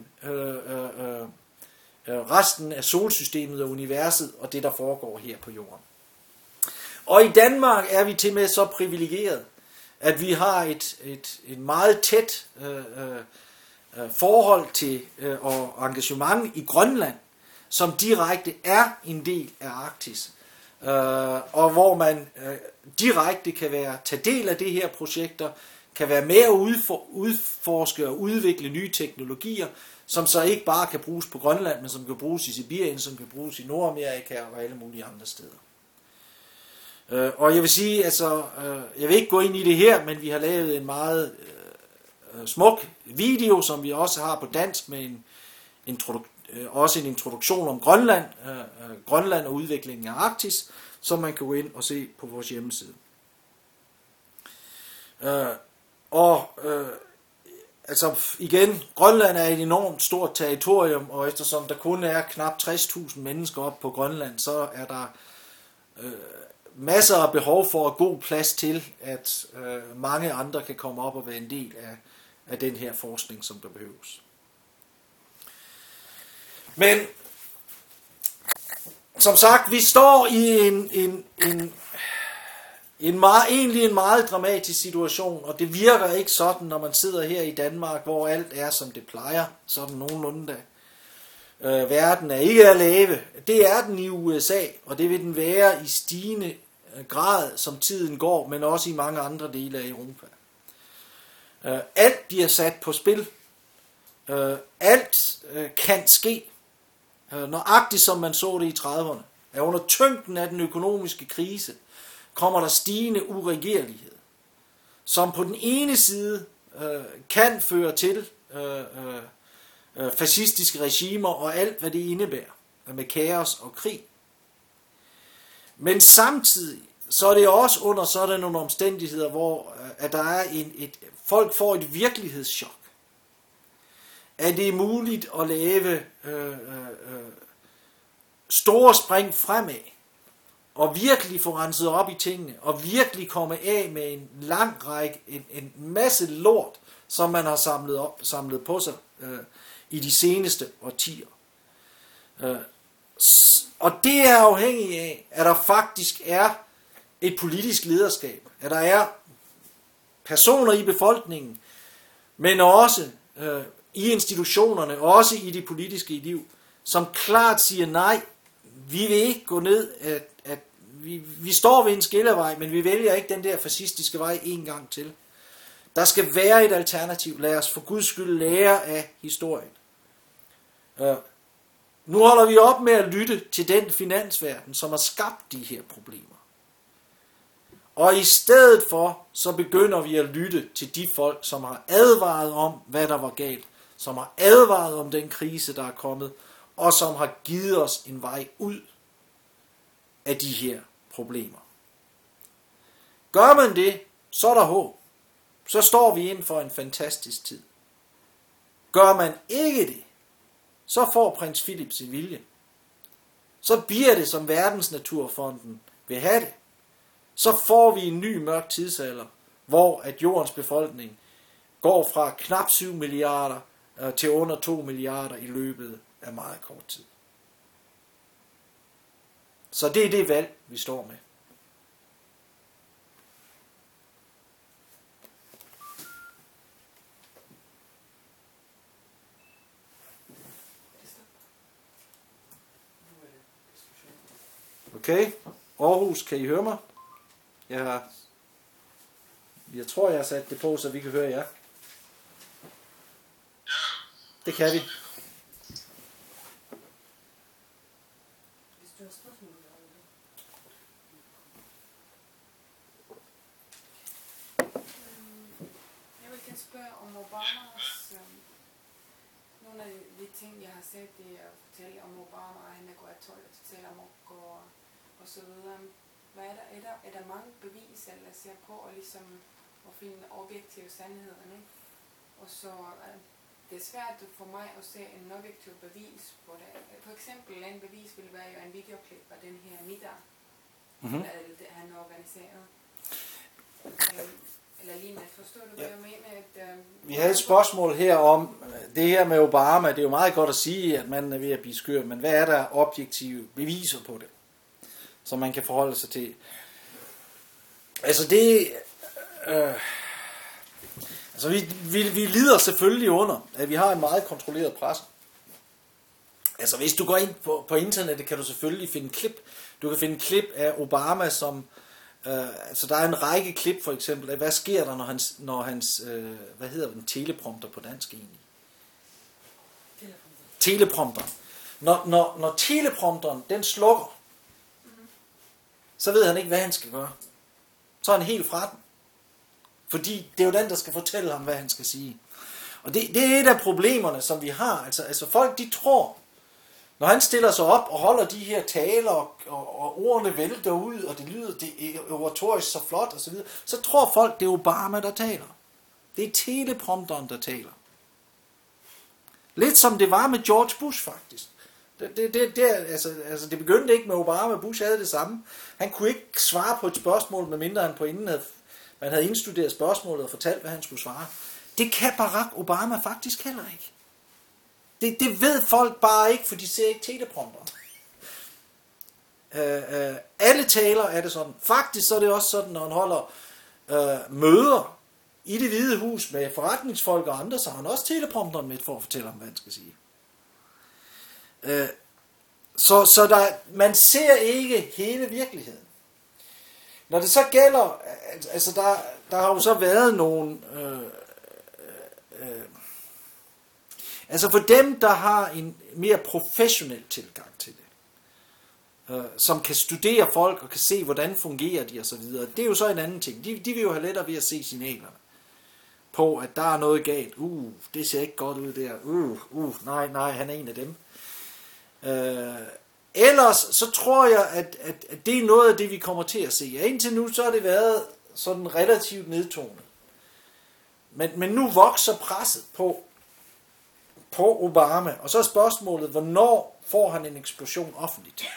resten af solsystemet og universet og det, der foregår her på jorden. Og i Danmark er vi til med så privilegeret, at vi har et meget tæt forhold til og engagement i Grønland, som direkte er en del af Arktis, og hvor man direkte kan tage del af det her projekter, kan være med at udforske og udvikle nye teknologier, som så ikke bare kan bruges på Grønland, men som kan bruges i Sibirien, som kan bruges i Nordamerika og alle mulige andre steder. Og jeg vil sige, altså, jeg vil ikke gå ind i det her, men vi har lavet en meget smuk video, som vi også har på dansk, med også en introduktion om Grønland, Grønland og udviklingen af Arktis, som man kan gå ind og se på vores hjemmeside. Altså igen, Grønland er et enormt stort territorium, og eftersom der kun er knap 60.000 mennesker op på Grønland, så er der masser af behov for at god plads til, at mange andre kan komme op og være en del af den her forskning, som der behøves. Men som sagt, vi står i en meget dramatisk situation, og det virker ikke sådan, når man sidder her i Danmark, hvor alt er, som det plejer, sådan nogenlunde da. Verden er ikke at lave. Det er den i USA, og det vil den være i stigende grad, som tiden går, men også i mange andre dele af Europa. Alt bliver sat på spil. Alt kan ske. Nøjagtigt som man så det i 30'erne. Under tyngden af den økonomiske krise kommer der stigende uregerlighed, som på den ene side kan føre til fascistiske regimer og alt, hvad det indebærer, med kaos og krig. Men samtidig, så er det også under sådan nogle omstændigheder, hvor at der er folk får et virkelighedschok. At det er muligt at lave store spring fremad, og virkelig få renset op i tingene, og virkelig komme af med en lang række, en masse lort, som man har samlet på sig i de seneste årtier. Og det er afhængigt af, at der faktisk er et politisk lederskab, at der er personer i befolkningen, men også i institutionerne, også i det politiske liv, som klart siger nej, vi vil ikke gå ned, at vi står ved en skillevej, men vi vælger ikke den der fascistiske vej en gang til. Der skal være et alternativ. Lad os for Guds skyld lære af historien. Nu holder vi op med at lytte til den finansverden, som har skabt de her problemer. Og i stedet for, så begynder vi at lytte til de folk, som har advaret om, hvad der var galt, som har advaret om den krise, der er kommet, og som har givet os en vej ud af de her problemer. Gør man det, så er der håb. Så står vi ind for en fantastisk tid. Gør man ikke det, så får prins Philip sin vilje. Så bliver det, som Verdensnaturfonden vil have det. Så får vi en ny mørk tidsalder, hvor at jordens befolkning går fra knap 7 milliarder til under 2 milliarder i løbet af meget kort tid. Så det er det valg, vi står med. Okay, Aarhus, kan I høre mig? Jeg tror, jeg har sat det på, så vi kan høre jer. Det kan vi. Jeg vil gerne spørge om Obamas, nogle af de ting, jeg har set, det er at fortælle om Obama, og han er gået til tale om og så videre. Hvad er der mange beviser, eller ser på, og ligesom at finde objektive sandheder, ikke? Og så det er svært for mig at se en objektiv bevis på det. For eksempel en bevis vil være jo en videoklip af den her middag, han organiseret. Eller lignende. Forstår du, hvad jeg mener? Vi havde et spørgsmål her om det her med Obama. Det er jo meget godt at sige, at man er ved at blive skør, men hvad er der objektive beviser på det, som man kan forholde sig til? Altså det... Altså vi lider selvfølgelig under, at vi har en meget kontrolleret presse. Altså hvis du går ind på internettet, kan du selvfølgelig finde klip. Du kan finde klip af Obama, som... altså der er en række klip for eksempel af, hvad sker der, når hans hvad hedder den, teleprompter på dansk egentlig? Teleprompteren. Når teleprompteren, den slukker, så ved han ikke, hvad han skal gøre. Så er han helt fra den. Fordi det er jo den, der skal fortælle ham, hvad han skal sige. Og det er et af problemerne, som vi har. Altså folk, de tror, når han stiller sig op og holder de her taler, og ordene vælter ud, og det lyder det er oratorisk så flot og så videre, så tror folk, det er Obama, der taler. Det er teleprompteren, der taler. Lidt som det var med George Bush, faktisk. Det begyndte ikke med Obama. Bush havde det samme. Han kunne ikke svare på et spørgsmål, medmindre han på inden man havde indstuderet spørgsmålet og fortalt, hvad han skulle svare. Det kan Barack Obama faktisk heller ikke. Det ved folk bare ikke, for de ser ikke teleprompteren. Alle taler er det sådan. Faktisk så er det også sådan, når han holder møder i Det Hvide Hus med forretningsfolk og andre, så har han også teleprompteren med for at fortælle ham, hvad han skal sige. Så man ser ikke hele virkeligheden. Når det så gælder, altså der har jo så været nogle, altså for dem, der har en mere professionel tilgang til det, som kan studere folk og kan se, hvordan fungerer de og så videre, det er jo så en anden ting. De vil jo have lettere ved at se signalerne på, at der er noget galt. Det ser ikke godt ud der. Nej, han er en af dem. Ellers så tror jeg, at det er noget af det, vi kommer til at se. Ja, indtil nu så har det været sådan relativt nedtonet. Men nu vokser presset på Obama. Og så er spørgsmålet, hvornår får han en eksplosion offentligt?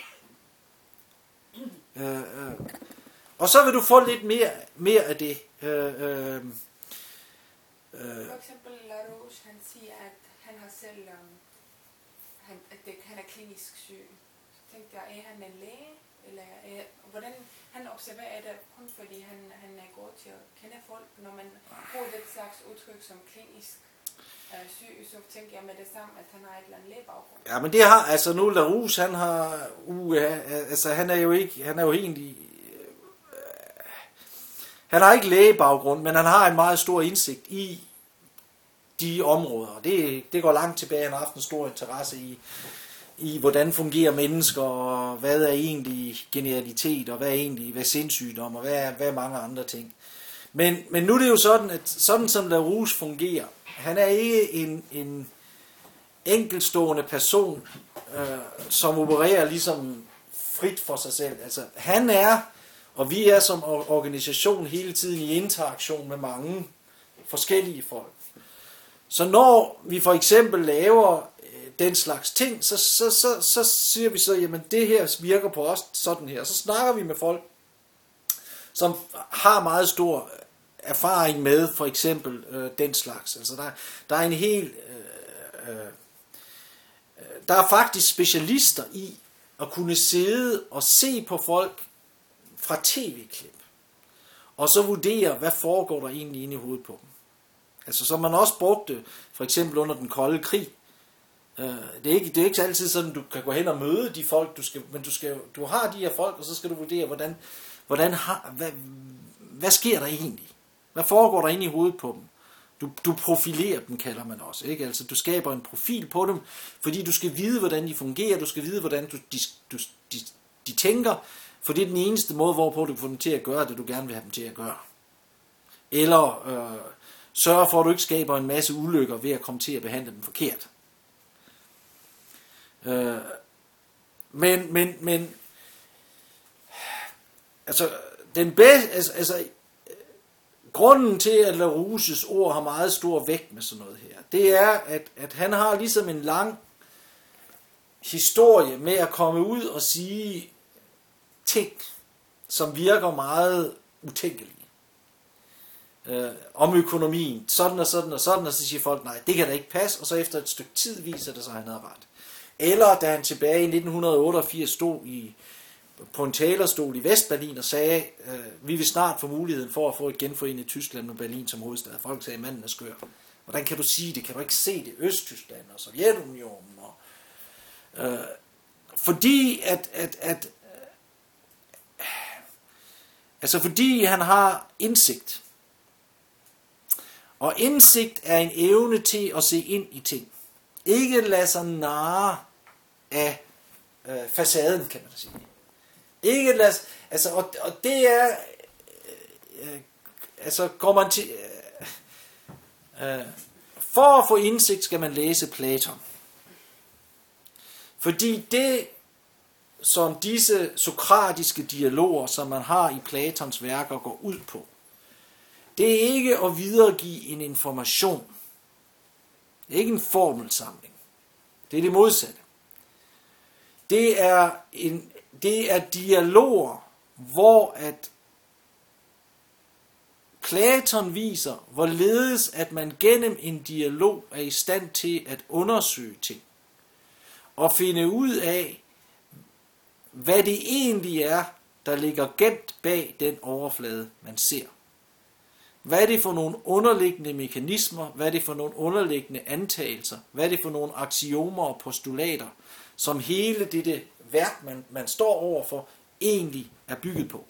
Og så vil du få lidt mere af det. For eksempel LaRouche, han siger, at han har selv... han er klinisk syg. Så tænkte jeg, er han en læge? Eller hvordan han observerer det kun fordi han er god til at kende folk. Når man bruger det slags udtryk som klinisk syg, så tænker jeg med det samme, at han har et eller andet lægebaggrund. Ja, men det har, altså nu LaRouche, han har, altså han er jo egentlig, han har ikke lægebaggrund, men han har en meget stor indsigt i de områder. Det går langt tilbage, han har haft en stor interesse i hvordan fungerer mennesker, og hvad er egentlig genialitet, og hvad er egentlig hvad er sindssygdom, og hvad er mange andre ting. Men nu er det jo sådan, at sådan som Larouche fungerer, han er ikke en enkeltstående person, som opererer ligesom frit for sig selv. Altså han er, og vi er som organisation hele tiden i interaktion med mange forskellige folk. Så når vi for eksempel laver den slags ting, så siger vi så, jamen det her virker på os sådan her. Så snakker vi med folk, som har meget stor erfaring med for eksempel den slags. Altså der er en helt... der er faktisk specialister i at kunne sidde og se på folk fra tv-klip, og så vurdere, hvad foregår der egentlig inde i hovedet på dem. Altså som man også brugte, for eksempel under den kolde krig. Det er ikke altid sådan, at du kan gå hen og møde de folk, du har de her folk, og så skal du vurdere, hvad sker der egentlig? Hvad foregår der inde i hovedet på dem? Du profilerer dem, kalder man også, ikke? Altså du skaber en profil på dem, fordi du skal vide, hvordan de fungerer, du skal vide, hvordan de tænker, for det er den eneste måde, hvorpå du får dem til at gøre det, du gerne vil have dem til at gøre. Eller sørge for, at du ikke skaber en masse ulykker ved at komme til at behandle dem forkert. Men altså den bedste, grunden til at Larouches ord har meget stor vægt med sådan noget her, det er at han har ligesom en lang historie med at komme ud og sige ting, som virker meget utænkelige. Om økonomien, sådan og sådan og sådan, og så siger folk, nej, det kan da ikke passe, og så efter et stykke tid viser det sig, at han havde ret. Eller da han tilbage i 1988 stod på en talerstol i Vestberlin og sagde, vi vil snart få muligheden for at få et genforenet Tyskland med Berlin som hovedstad. Folk sagde, manden er skør. Hvordan kan du sige det? Kan du ikke se det? Østtyskland og Sovjetunionen. Fordi fordi han har indsigt. Og indsigt er en evne til at se ind i ting. Ikke lade sig narre af facaden, kan man sige. Ikke lade, og det er, går man til, for at få indsigt skal man læse Platon. Fordi det, som disse sokratiske dialoger, som man har i Platons værker, går ud på, det er ikke at videregive en information. Det er ikke en formelsamling. Det er det modsatte. Det er dialoger, hvor at Platon viser, hvorledes at man gennem en dialog er i stand til at undersøge ting. Og finde ud af, hvad det egentlig er, der ligger gemt bag den overflade, man ser. Hvad er det for nogle underliggende mekanismer? Hvad er det for nogle underliggende antagelser? Hvad er det for nogle aksiomer og postulater, som hele dette værk, man står overfor, egentlig er bygget på?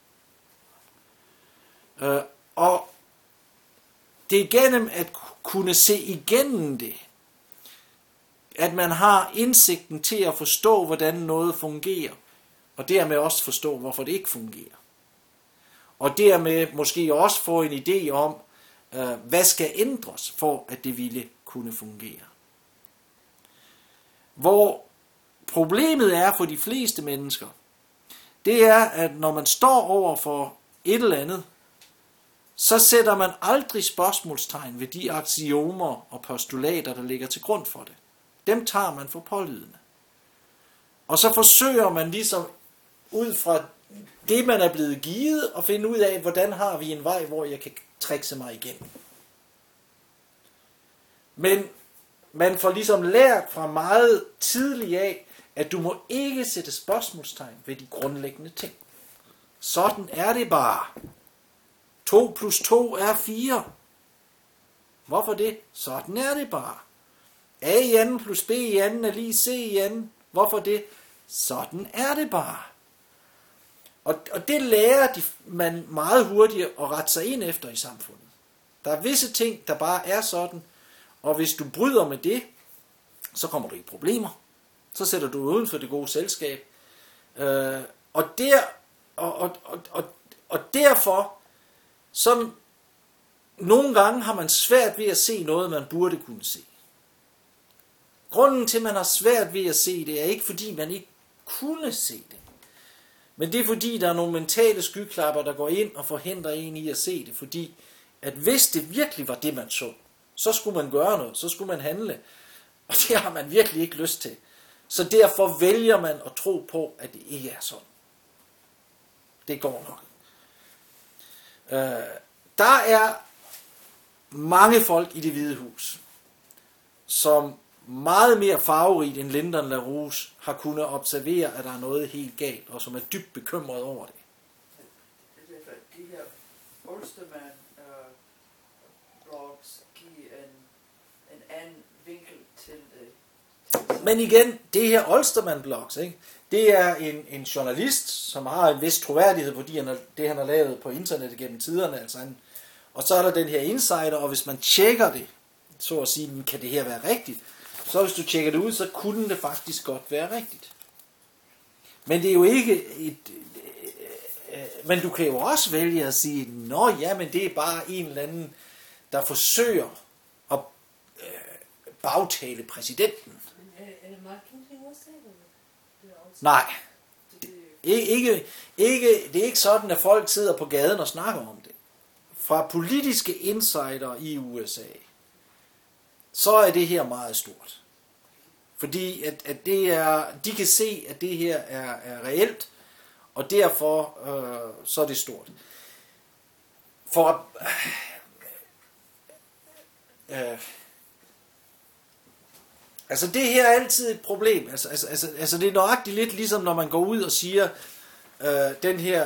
Og det er gennem at kunne se igennem det, at man har indsigten til at forstå, hvordan noget fungerer, og dermed også forstå, hvorfor det ikke fungerer. Og dermed måske også få en idé om, hvad skal ændres, for at det ville kunne fungere. Hvor problemet er for de fleste mennesker, det er, at når man står over for et eller andet, så sætter man aldrig spørgsmålstegn ved de aksiomer og postulater, der ligger til grund for det. Dem tager man for pålydende. Og så forsøger man ligesom ud fra det, man er blevet givet, at finde ud af, hvordan har vi en vej, hvor jeg kan trikse mig igennem. Men man får ligesom lært fra meget tidligt af, at du må ikke sætte spørgsmålstegn ved de grundlæggende ting. Sådan er det bare. 2 plus 2 er 4. Hvorfor det? Sådan er det bare. A i anden plus B i anden er lige C i anden. Hvorfor det? Sådan er det bare. Og det lærer man meget hurtigt at rette sig ind efter i samfundet. Der er visse ting, der bare er sådan, og hvis du bryder med det, så kommer du i problemer. Så sætter du uden for det gode selskab. Og derfor, så nogle gange har man svært ved at se noget, man burde kunne se. Grunden til, at man har svært ved at se det, er ikke fordi, man ikke kunne se det. Men det er fordi, der er nogle mentale skyklapper, der går ind og forhindrer en i at se det. Fordi, at hvis det virkelig var det, man så skulle man gøre noget, så skulle man handle. Og det har man virkelig ikke lyst til. Så derfor vælger man at tro på, at det ikke er sådan. Det går nok. Der er mange folk i Det Hvide Hus, som meget mere farverigt end Lyndon LaRouche har kunnet observere, at der er noget helt galt, og som er dybt bekymret over det. De her Ulsterman blogs giver en anden vinkel til det. Men igen, det her Ulsterman blogs, ikke? Det er en journalist, som har en vis troværdighed på det, han har lavet på internettet gennem tiderne. Altså og så er der den her insider, og hvis man tjekker det, så at sige, kan det her være rigtigt? Så hvis du tjekker det ud, så kunne det faktisk godt være rigtigt. Men det er jo ikke men du kan jo også vælge at sige, nå ja, men det er bare en eller anden, der forsøger at bagtale præsidenten. Er det meget kendt i USA? Nej. Det er ikke sådan, at folk sidder på gaden og snakker om det. Fra politiske insider i USA, så er det her meget stort. Fordi at de kan se, at det her er reelt, og derfor så er det stort. For altså det her er altid et problem. Altså det er nøjagtigt lidt ligesom når man går ud og siger den her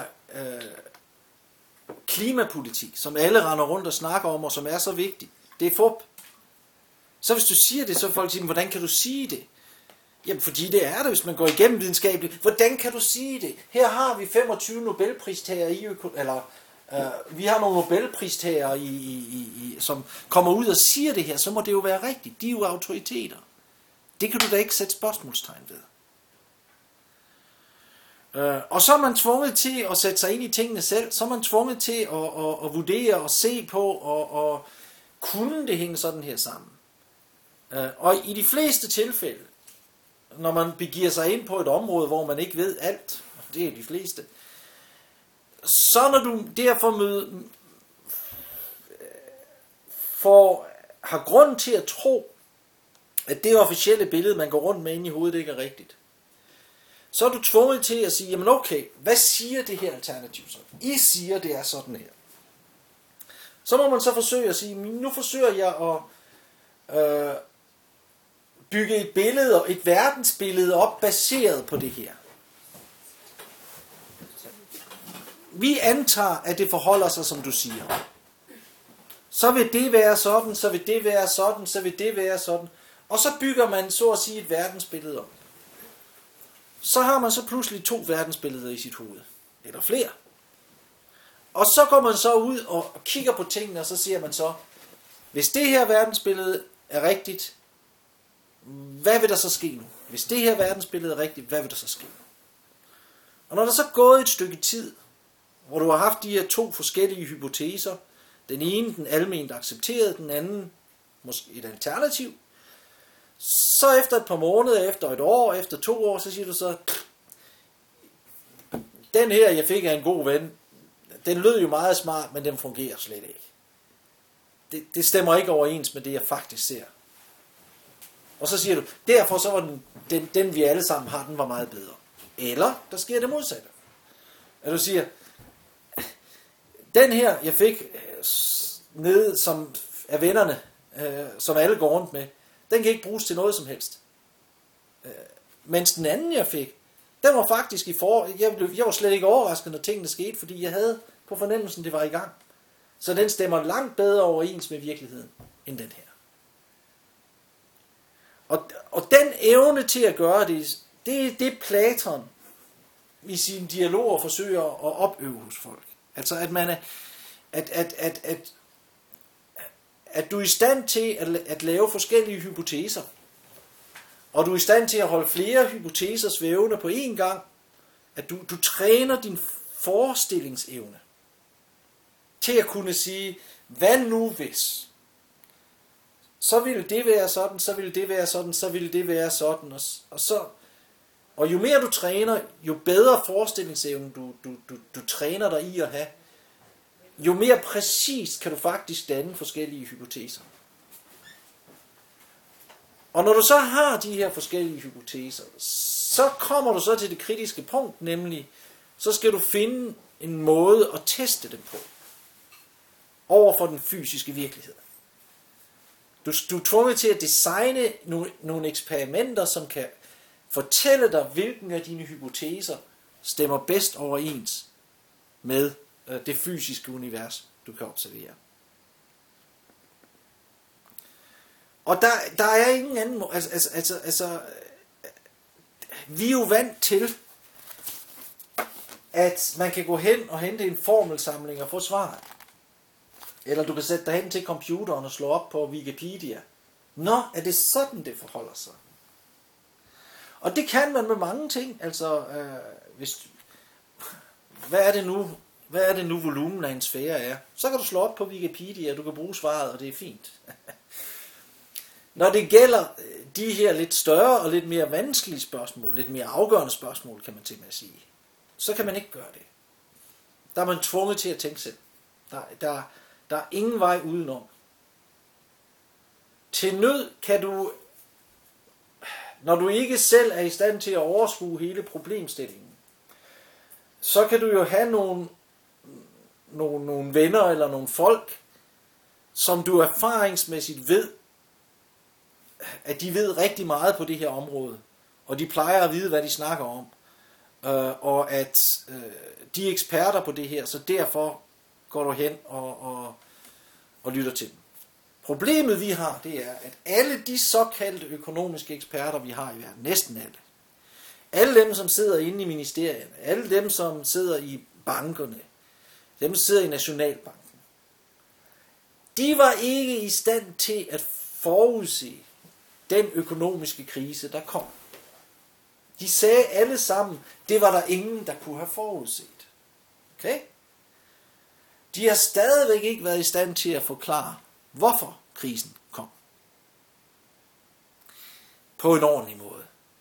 klimapolitik, som alle render rundt og snakker om, og som er så vigtig. Det er fup. Så hvis du siger det, så folk siger, hvordan kan du sige det? Jamen fordi det er det, hvis man går igennem videnskabeligt. Hvordan kan du sige det? Her har vi 25 Nobelpristager vi har nogle Nobelpristager som kommer ud og siger det her, så må det jo være rigtigt. De er jo autoriteter. Det kan du da ikke sætte spørgsmålstegn ved. Og så er man tvunget til at sætte sig ind i tingene selv. Så er man tvunget til at vurdere og se på og kunne det hænge sådan her sammen. Og i de fleste tilfælde, når man begiver sig ind på et område, hvor man ikke ved alt, og det er de fleste, så når du derfor har grund til at tro, at det officielle billede, man går rundt med inde i hovedet, ikke er rigtigt, så er du tvunget til at sige, jamen okay, hvad siger det her alternativ så? I siger, det er sådan her. Så må man så forsøge at sige, nu forsøger jeg at bygge et billede, et verdensbillede op, baseret på det her. Vi antager, at det forholder sig, som du siger. Så vil det være sådan, så vil det være sådan, så vil det være sådan. Og så bygger man så at sige et verdensbillede op. Så har man så pludselig 2 verdensbilleder i sit hoved. Eller flere. Og så går man så ud og kigger på tingene, og så siger man så, hvis det her verdensbillede er rigtigt, hvad vil der så ske nu? Hvis det her verdensbillede er rigtigt, hvad vil der så ske nu? Og når der så er gået et stykke tid, hvor du har haft de her 2 forskellige hypoteser, den ene, den alment accepterede, den anden, måske et alternativ, så efter et par måneder, efter et år, efter 2 år, så siger du så, den her, jeg fik af en god ven, den lød jo meget smart, men den fungerer slet ikke. Det stemmer ikke overens med det, jeg faktisk ser. Og så siger du, derfor så var den vi alle sammen har, den var meget bedre. Eller, der sker det modsatte. At du siger, den her, jeg fik nede som af vennerne, som alle går rundt med, den kan ikke bruges til noget som helst. Mens den anden, jeg fik, den var faktisk jeg var slet ikke overrasket, når tingene skete, fordi jeg havde på fornemmelsen, det var i gang. Så den stemmer langt bedre overens med virkeligheden, end den her. Og den evne til at gøre det er det Platon i sine dialoger forsøger at opøve hos folk. Altså at man er, at du er i stand til at lave forskellige hypoteser. og du er i stand til at holde flere hypoteser svævende på én gang, at du træner din forestillingsevne til at kunne sige, hvad nu hvis? Så ville det være sådan, så ville det være sådan, så ville det være sådan, og jo mere du træner, jo bedre forestillingsevne du træner dig i at have, jo mere præcist kan du faktisk danne forskellige hypoteser. Og når du så har de her forskellige hypoteser, så kommer du så til det kritiske punkt, nemlig, så skal du finde en måde at teste dem på, over for den fysiske virkelighed. Du er tvunget til at designe nogle eksperimenter, som kan fortælle dig, hvilken af dine hypoteser stemmer bedst overens med det fysiske univers, du kan observere. Og der er ingen anden måde. Vi er jo vant til, at man kan gå hen og hente en formelsamling og få svaret. Eller du kan sætte dig hen til computeren og slå op på Wikipedia. Nå, er det sådan, det forholder sig? Og det kan man med mange ting. Hvad er det nu volumen af en sfære er? Så kan du slå op på Wikipedia, og du kan bruge svaret, og det er fint. Når det gælder de her lidt større og lidt mere vanskelige spørgsmål, lidt mere afgørende spørgsmål, kan man simpelthen sige, så kan man ikke gøre det. Der er man tvunget til at tænke selv. Der er ingen vej udenom. Til nød kan du, når du ikke selv er i stand til at overskue hele problemstillingen, så kan du jo have nogle venner eller nogle folk, som du erfaringsmæssigt ved, at de ved rigtig meget på det her område, og de plejer at vide, hvad de snakker om, og at de er eksperter på det her, så derfor går du hen og lytter til dem. Problemet vi har, det er, at alle de såkaldte økonomiske eksperter, vi har i verden, næsten alle dem, som sidder inde i ministerierne, alle dem, som sidder i bankerne, dem, som sidder i Nationalbanken, de var ikke i stand til at forudse den økonomiske krise, der kom. De sagde alle sammen, det var der ingen, der kunne have forudset. Okay? De har stadigvæk ikke været i stand til at forklare, hvorfor krisen kom. På en ordentlig måde.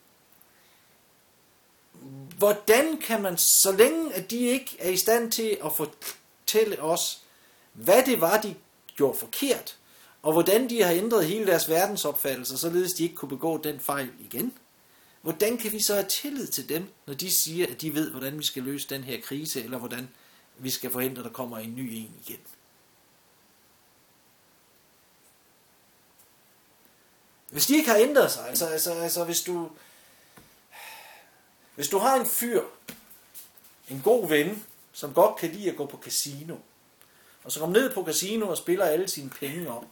Hvordan kan man, så længe at de ikke er i stand til at fortælle os, hvad det var, de gjorde forkert, og hvordan de har ændret hele deres verdensopfattelse, således de ikke kunne begå den fejl igen. Hvordan kan vi så have tillid til dem, når de siger, at de ved, hvordan vi skal løse den her krise, eller hvordan vi skal forhindre, at der kommer en ny en igen? Hvis de ikke har ændret sig, altså hvis du har en fyr, en god ven, som godt kan lide at gå på casino, og så kommer ned på casino og spiller alle sine penge op,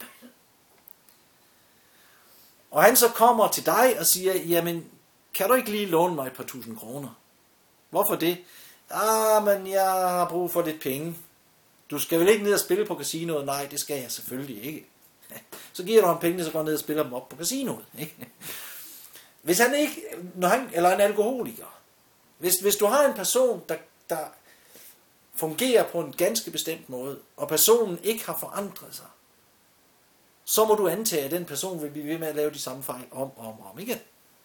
og han så kommer til dig og siger, jamen, kan du ikke lige låne mig et par tusind kroner? Hvorfor det? Men jeg har brug for lidt penge. Du skal vel ikke ned og spille på casinoet? Nej, det skal jeg selvfølgelig ikke. Så giver du ham pengene, så går han ned og spiller dem op på casinoet. Ikke? Hvis han ikke, eller en alkoholiker. Hvis du har en person, der fungerer på en ganske bestemt måde, og personen ikke har forandret sig, så må du antage, at den person vil blive ved med at lave de samme fejl om igen.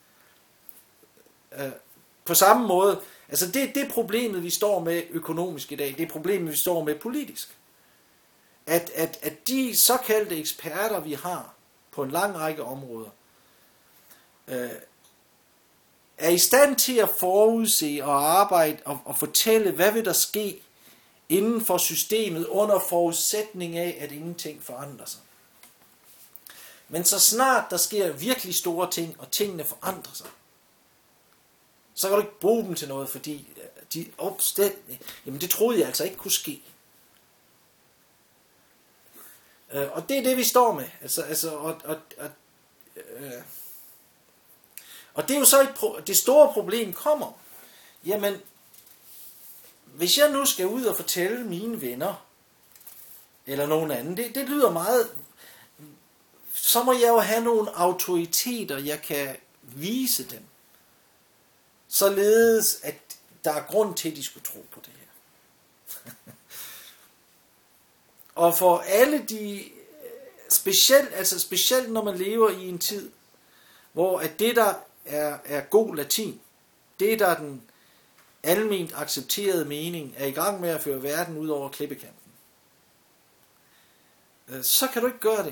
På samme måde, altså det problemet, vi står med økonomisk i dag, det er problemet, vi står med politisk. At de såkaldte eksperter, vi har på en lang række områder, er i stand til at forudse og arbejde og fortælle, hvad vil der ske inden for systemet under forudsætning af, at ingenting forandrer sig. Men så snart der sker virkelig store ting, og tingene forandrer sig, så kan du ikke bruge dem til noget, fordi jamen det troede jeg altså ikke kunne ske. Og det er det, vi står med. Og det er jo så det store problem kommer. Jamen, hvis jeg nu skal ud og fortælle mine venner, eller nogen anden, det lyder meget, så må jeg jo have nogle autoriteter, jeg kan vise dem, således at der er grund til, at de skulle tro på det her. Og for alle de, specielt når man lever i en tid, hvor at det, der er god latin, det, der er den alment accepterede mening, er i gang med at føre verden ud over klippekanten, så kan du ikke gøre det.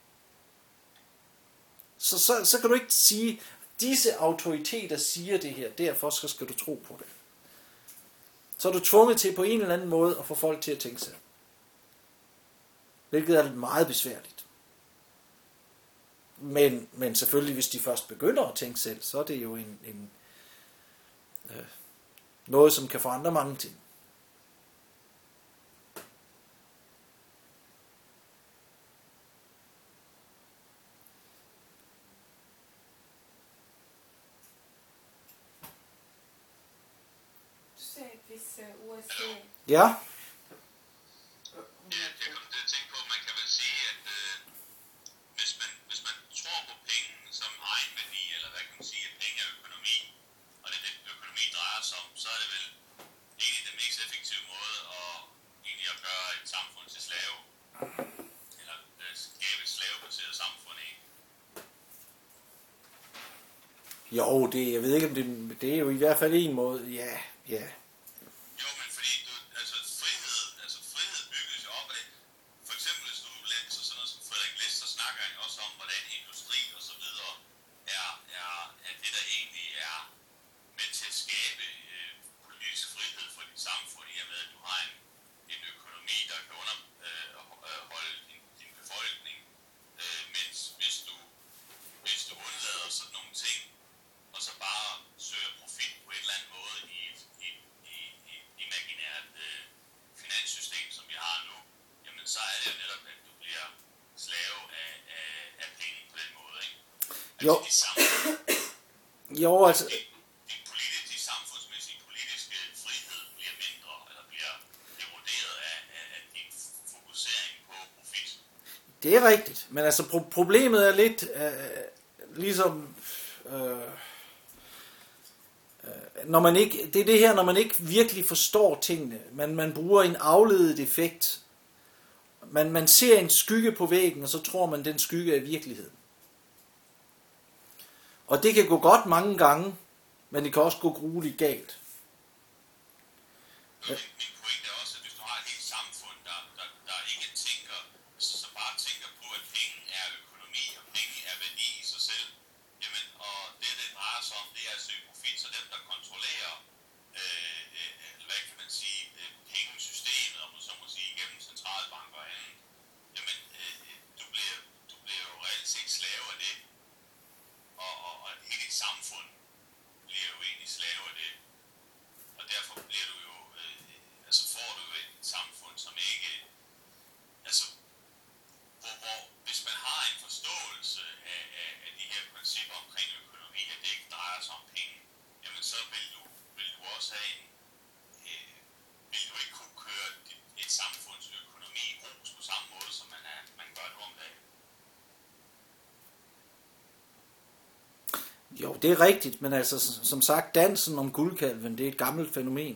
Så kan du ikke sige, disse autoriteter siger det her, derfor skal du tro på det. Så er du tvunget til på en eller anden måde at få folk til at tænke sig. Hvilket er meget besværligt. Men selvfølgelig, hvis de først begynder at tænke selv, så er det jo noget, som kan forandre mange ting. Du sagde, at hvis USA... Ja. Jeg kom til at tænke på, at man kan vel sige, at hvis man tror på penge som egen værdi, eller hvad kan man sige, at penge er økonomi, og det er det, økonomi drejer sig om, så er det vel egentlig den mest effektive måde at gøre et samfund til slave, eller skabe et slavebaseret samfund i. Jo, jeg ved ikke, om det er jo i hvert fald en måde, ja. Jo, men fordi frihed bygges jo op af, for eksempel hvis du læser sådan noget som Frederik List, så snakker han også om, hvordan industri og så videre er det, der egentlig er med til at skabe politisk frihed for dit samfund, i og med, at du har en økonomi, der kan underholde din befolkning, mens hvis du undlader sådan nogle ting, og så bare søger profit på et eller andet måde i et imaginært finanssystem, som vi har nu, jamen så er det jo netop, at du bliver slave af penge på den måde, ikke? Jo. De samfundsmæssige politiske frihed bliver mindre, eller bliver eroderet af din fokusering på profit. Det er rigtigt, men altså problemet er lidt ligesom når man ikke, det er det her, når man ikke virkelig forstår tingene, man bruger en afledet effekt, man ser en skygge på væggen, og så tror man, den skygge er virkeligheden. Og det kan gå godt mange gange, men det kan også gå grueligt galt. Min pointe er også, at hvis du har et helt samfund, der ikke tænker, så bare tænker på, at penge er økonomi, og penge er værdi i sig selv, jamen, og det drejer sig om, det er at søge profit, så dem, der kontrollerer, hvad kan man sige, pengesystemet, om man så må sige, gennem centralbanker og andet, jamen, du bliver jo reelt set slave af det, og hele et samfund bliver jo egentlig slave af det, og derfor bliver du jo, får du et samfund, som ikke, hvor hvis man har en forståelse af de her principper omkring økonomi, at det ikke drejer sig om penge, jamen så vil du også have vil du ikke kunne køre et samfunds økonomi i grus på samme måde, som man gør nu om dagen. Jo, det er rigtigt, men altså som sagt, dansen om guldkalven, det er et gammelt fænomen.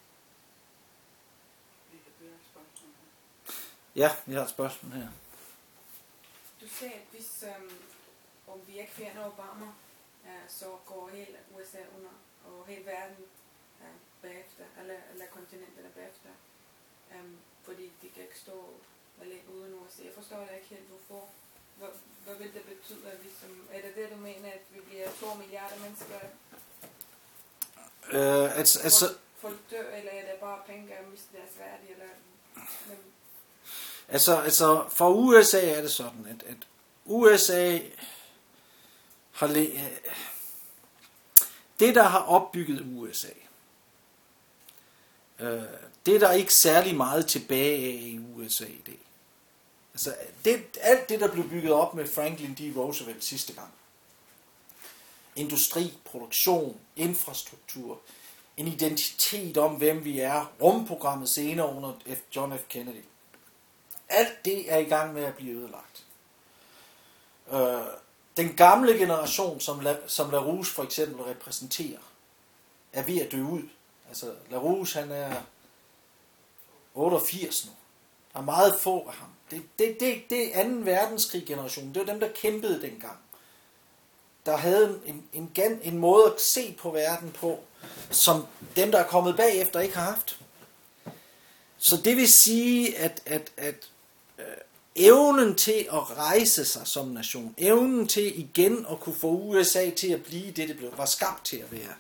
Ja, vi har et spørgsmål her. Du sagde, at hvis om vi ikke fjerner Obama, så går hele USA under, og hele verden bagefter, eller kontinenterne bagefter, fordi de kan ikke stå alene uden USA. Jeg forstår det ikke helt, hvorfor. Hvad vil det betyde, at er det du mener, at vi bliver 2 milliarder mennesker? Folk dør, eller er det bare penge, der mister deres værdi, eller... Altså for USA er det sådan, at USA har det, der har opbygget USA, det er der ikke særlig meget tilbage af i USA i dag. Altså alt det, der blev bygget op med Franklin D. Roosevelt sidste gang. Industri, produktion, infrastruktur, en identitet om, hvem vi er, rumprogrammet senere under John F. Kennedy. Alt det er i gang med at blive ødelagt. den gamle generation, som LaRouche for eksempel repræsenterer, er ved at dø ud. Altså LaRouche, han er 88 nu. Der er meget få af ham. Det er 2. verdenskrig generation. Det var dem, der kæmpede dengang. Der havde en måde at se på verden på, som dem, der er kommet bagefter, ikke har haft. Så det vil sige, at evnen til at rejse sig som nation, evnen til igen at kunne få USA til at blive det var skabt til at være,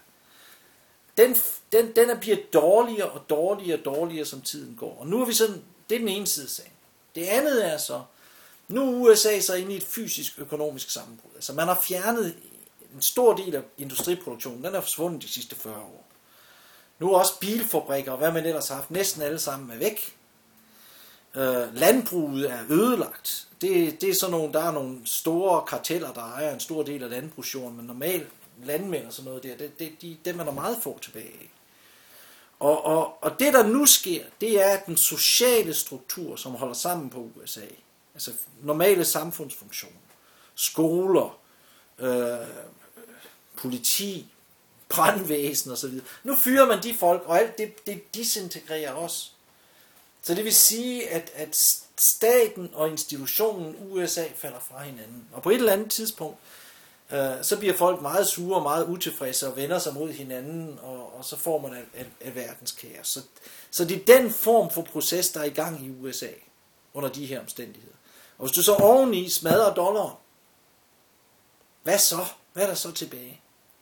den bliver dårligere og dårligere, som tiden går. Og nu er vi sådan, det er den ene side af sagen. Det andet er så, nu er USA så inde i et fysisk økonomisk sammenbrud. Altså man har fjernet en stor del af industriproduktionen, den er forsvundet de sidste 40 år. Nu er også bilfabrikker og hvad man ellers har haft, næsten alle sammen er væk. Landbruget er ødelagt. Det er sådan nogle, der er nogle store karteller, der ejer en stor del af landbrugsjorden, men normalt landmænd og sådan noget der, dem er der meget få tilbage af. Og det der nu sker, det er at den sociale struktur, som holder sammen på USA, altså normale samfundsfunktioner, skoler, politi, brandvæsen og så videre. Nu fyrer man de folk, og alt det disintegrerer også. Så det vil sige, at staten og institutionen USA falder fra hinanden. Og på et eller andet tidspunkt, så bliver folk meget sure og meget utilfredse og vender sig mod hinanden, og så får man et verdenskaos. Så det er den form for proces, der er i gang i USA under de her omstændigheder. Og hvis du så oveni smadrer dollaren, hvad så? Hvad er der så tilbage?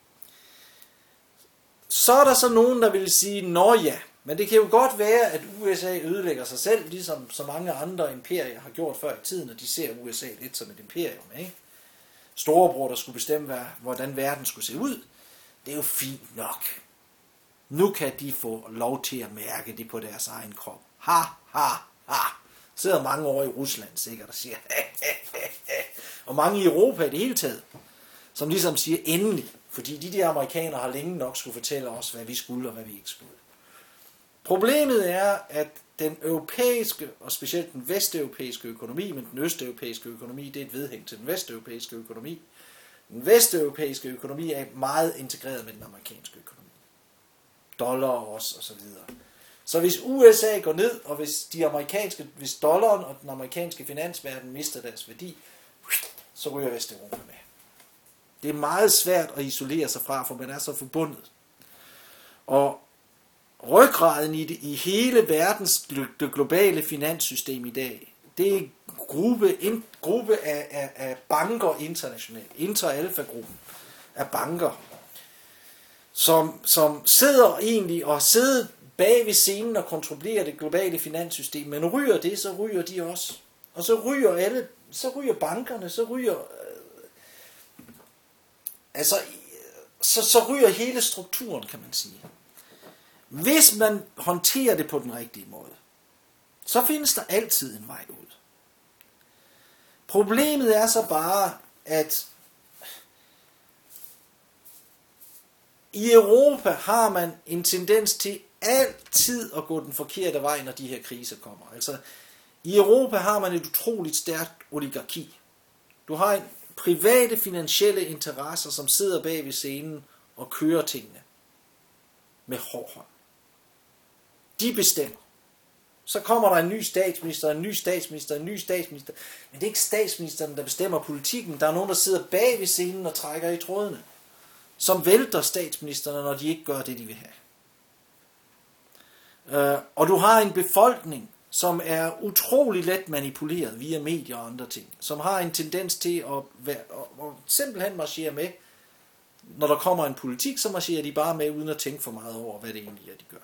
Så er der så nogen, der vil sige, nå ja, men det kan jo godt være, at USA ødelægger sig selv, ligesom så mange andre imperier har gjort før i tiden, og de ser USA lidt som et imperium, ikke? Storebror, der skulle bestemme, hvordan verden skulle se ud, det er jo fint nok. Nu kan de få lov til at mærke det på deres egen krop. Ha, ha, ha. Sidder mange år i Rusland sikkert og siger, og mange i Europa i det hele taget, som ligesom siger endelig, fordi de der amerikanere har længe nok skulle fortælle os, hvad vi skulle og hvad vi ikke skulle. Problemet er, at den europæiske, og specielt den vesteuropæiske økonomi, men den østeuropæiske økonomi, det er et vedhæng til den vesteuropæiske økonomi. Den vesteuropæiske økonomi er meget integreret med den amerikanske økonomi. Dollar også, og så videre. Så hvis USA går ned, og hvis dollaren og den amerikanske finansverden mister deres værdi, så ryger Vesteuropa med. Det er meget svært at isolere sig fra, for man er så forbundet. Og ryggraden i hele verdens det globale finanssystem i dag, det er en gruppe af banker internationalt, Inter-Alpha-gruppen af banker, som sidder egentlig og sidder bag ved scenen og kontrollerer det globale finanssystem, men ryger det, så ryger de også. Og så ryger bankerne, så ryger hele strukturen, kan man sige. Hvis man håndterer det på den rigtige måde, så findes der altid en vej ud. Problemet er så bare, at i Europa har man en tendens til altid at gå den forkerte vej, når de her kriser kommer. Altså, i Europa har man et utroligt stærkt oligarki. Du har en private finansielle interesser, som sidder bag ved scenen og kører tingene med hård hånd. De bestemmer. Så kommer der en ny statsminister, en ny statsminister. Men det er ikke statsministeren, der bestemmer politikken. Der er nogen, der sidder bag ved scenen og trækker i trådene, som vælter statsministerne, når de ikke gør det, de vil have. Og du har en befolkning, som er utrolig let manipuleret via medier og andre ting, som har en tendens til at simpelthen marchere med. Når der kommer en politik, så marcherer de bare med, uden at tænke for meget over, hvad det egentlig er, de gør.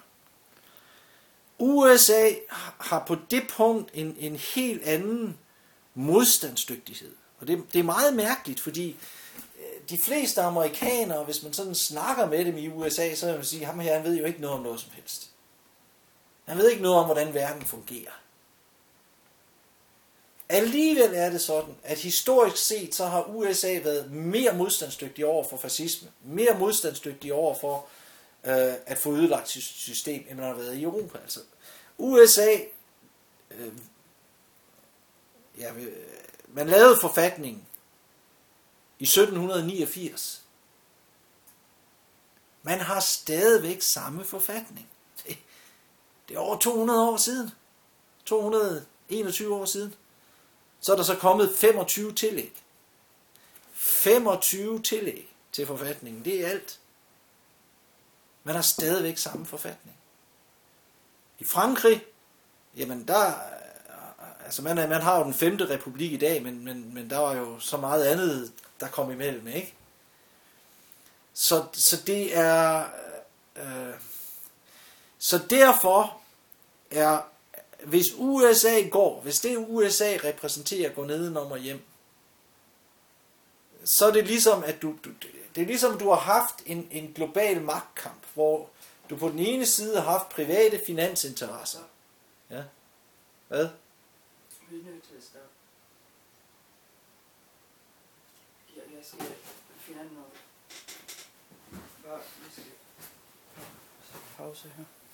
USA har på det punkt en helt anden modstandsdygtighed. Og det er meget mærkeligt, fordi de fleste amerikanere, hvis man sådan snakker med dem i USA, så vil man sige, ham her, han ved jo ikke noget om noget som helst. Han ved ikke noget om, hvordan verden fungerer. Alligevel er det sådan, at historisk set, så har USA været mere modstandsdygtig over for fascisme, mere modstandsdygtig over for at få ødelagt system, end man har været i Europa. Altså, USA, man lavede forfatningen i 1789. Man har stadigvæk samme forfatning. Det er over 200 år siden. 221 år siden. Så er der så kommet 25 tillæg. 25 tillæg til forfatningen. Det er alt. Man har stadigvæk samme forfatning. I Frankrig, jamen der, altså man har jo den 5. republik i dag, men der var jo så meget andet, der kom imellem, ikke? Så det er, så derfor er, hvis det USA repræsenterer går nedenom og hjem, så er det ligesom, at du har haft en global magtkamp, hvor du på den ene side har haft private finansinteresser. Ja. Hvad? Vi er nødt til at stoppe. Jeg skal fjerne noget. Bare, vi skal pause her.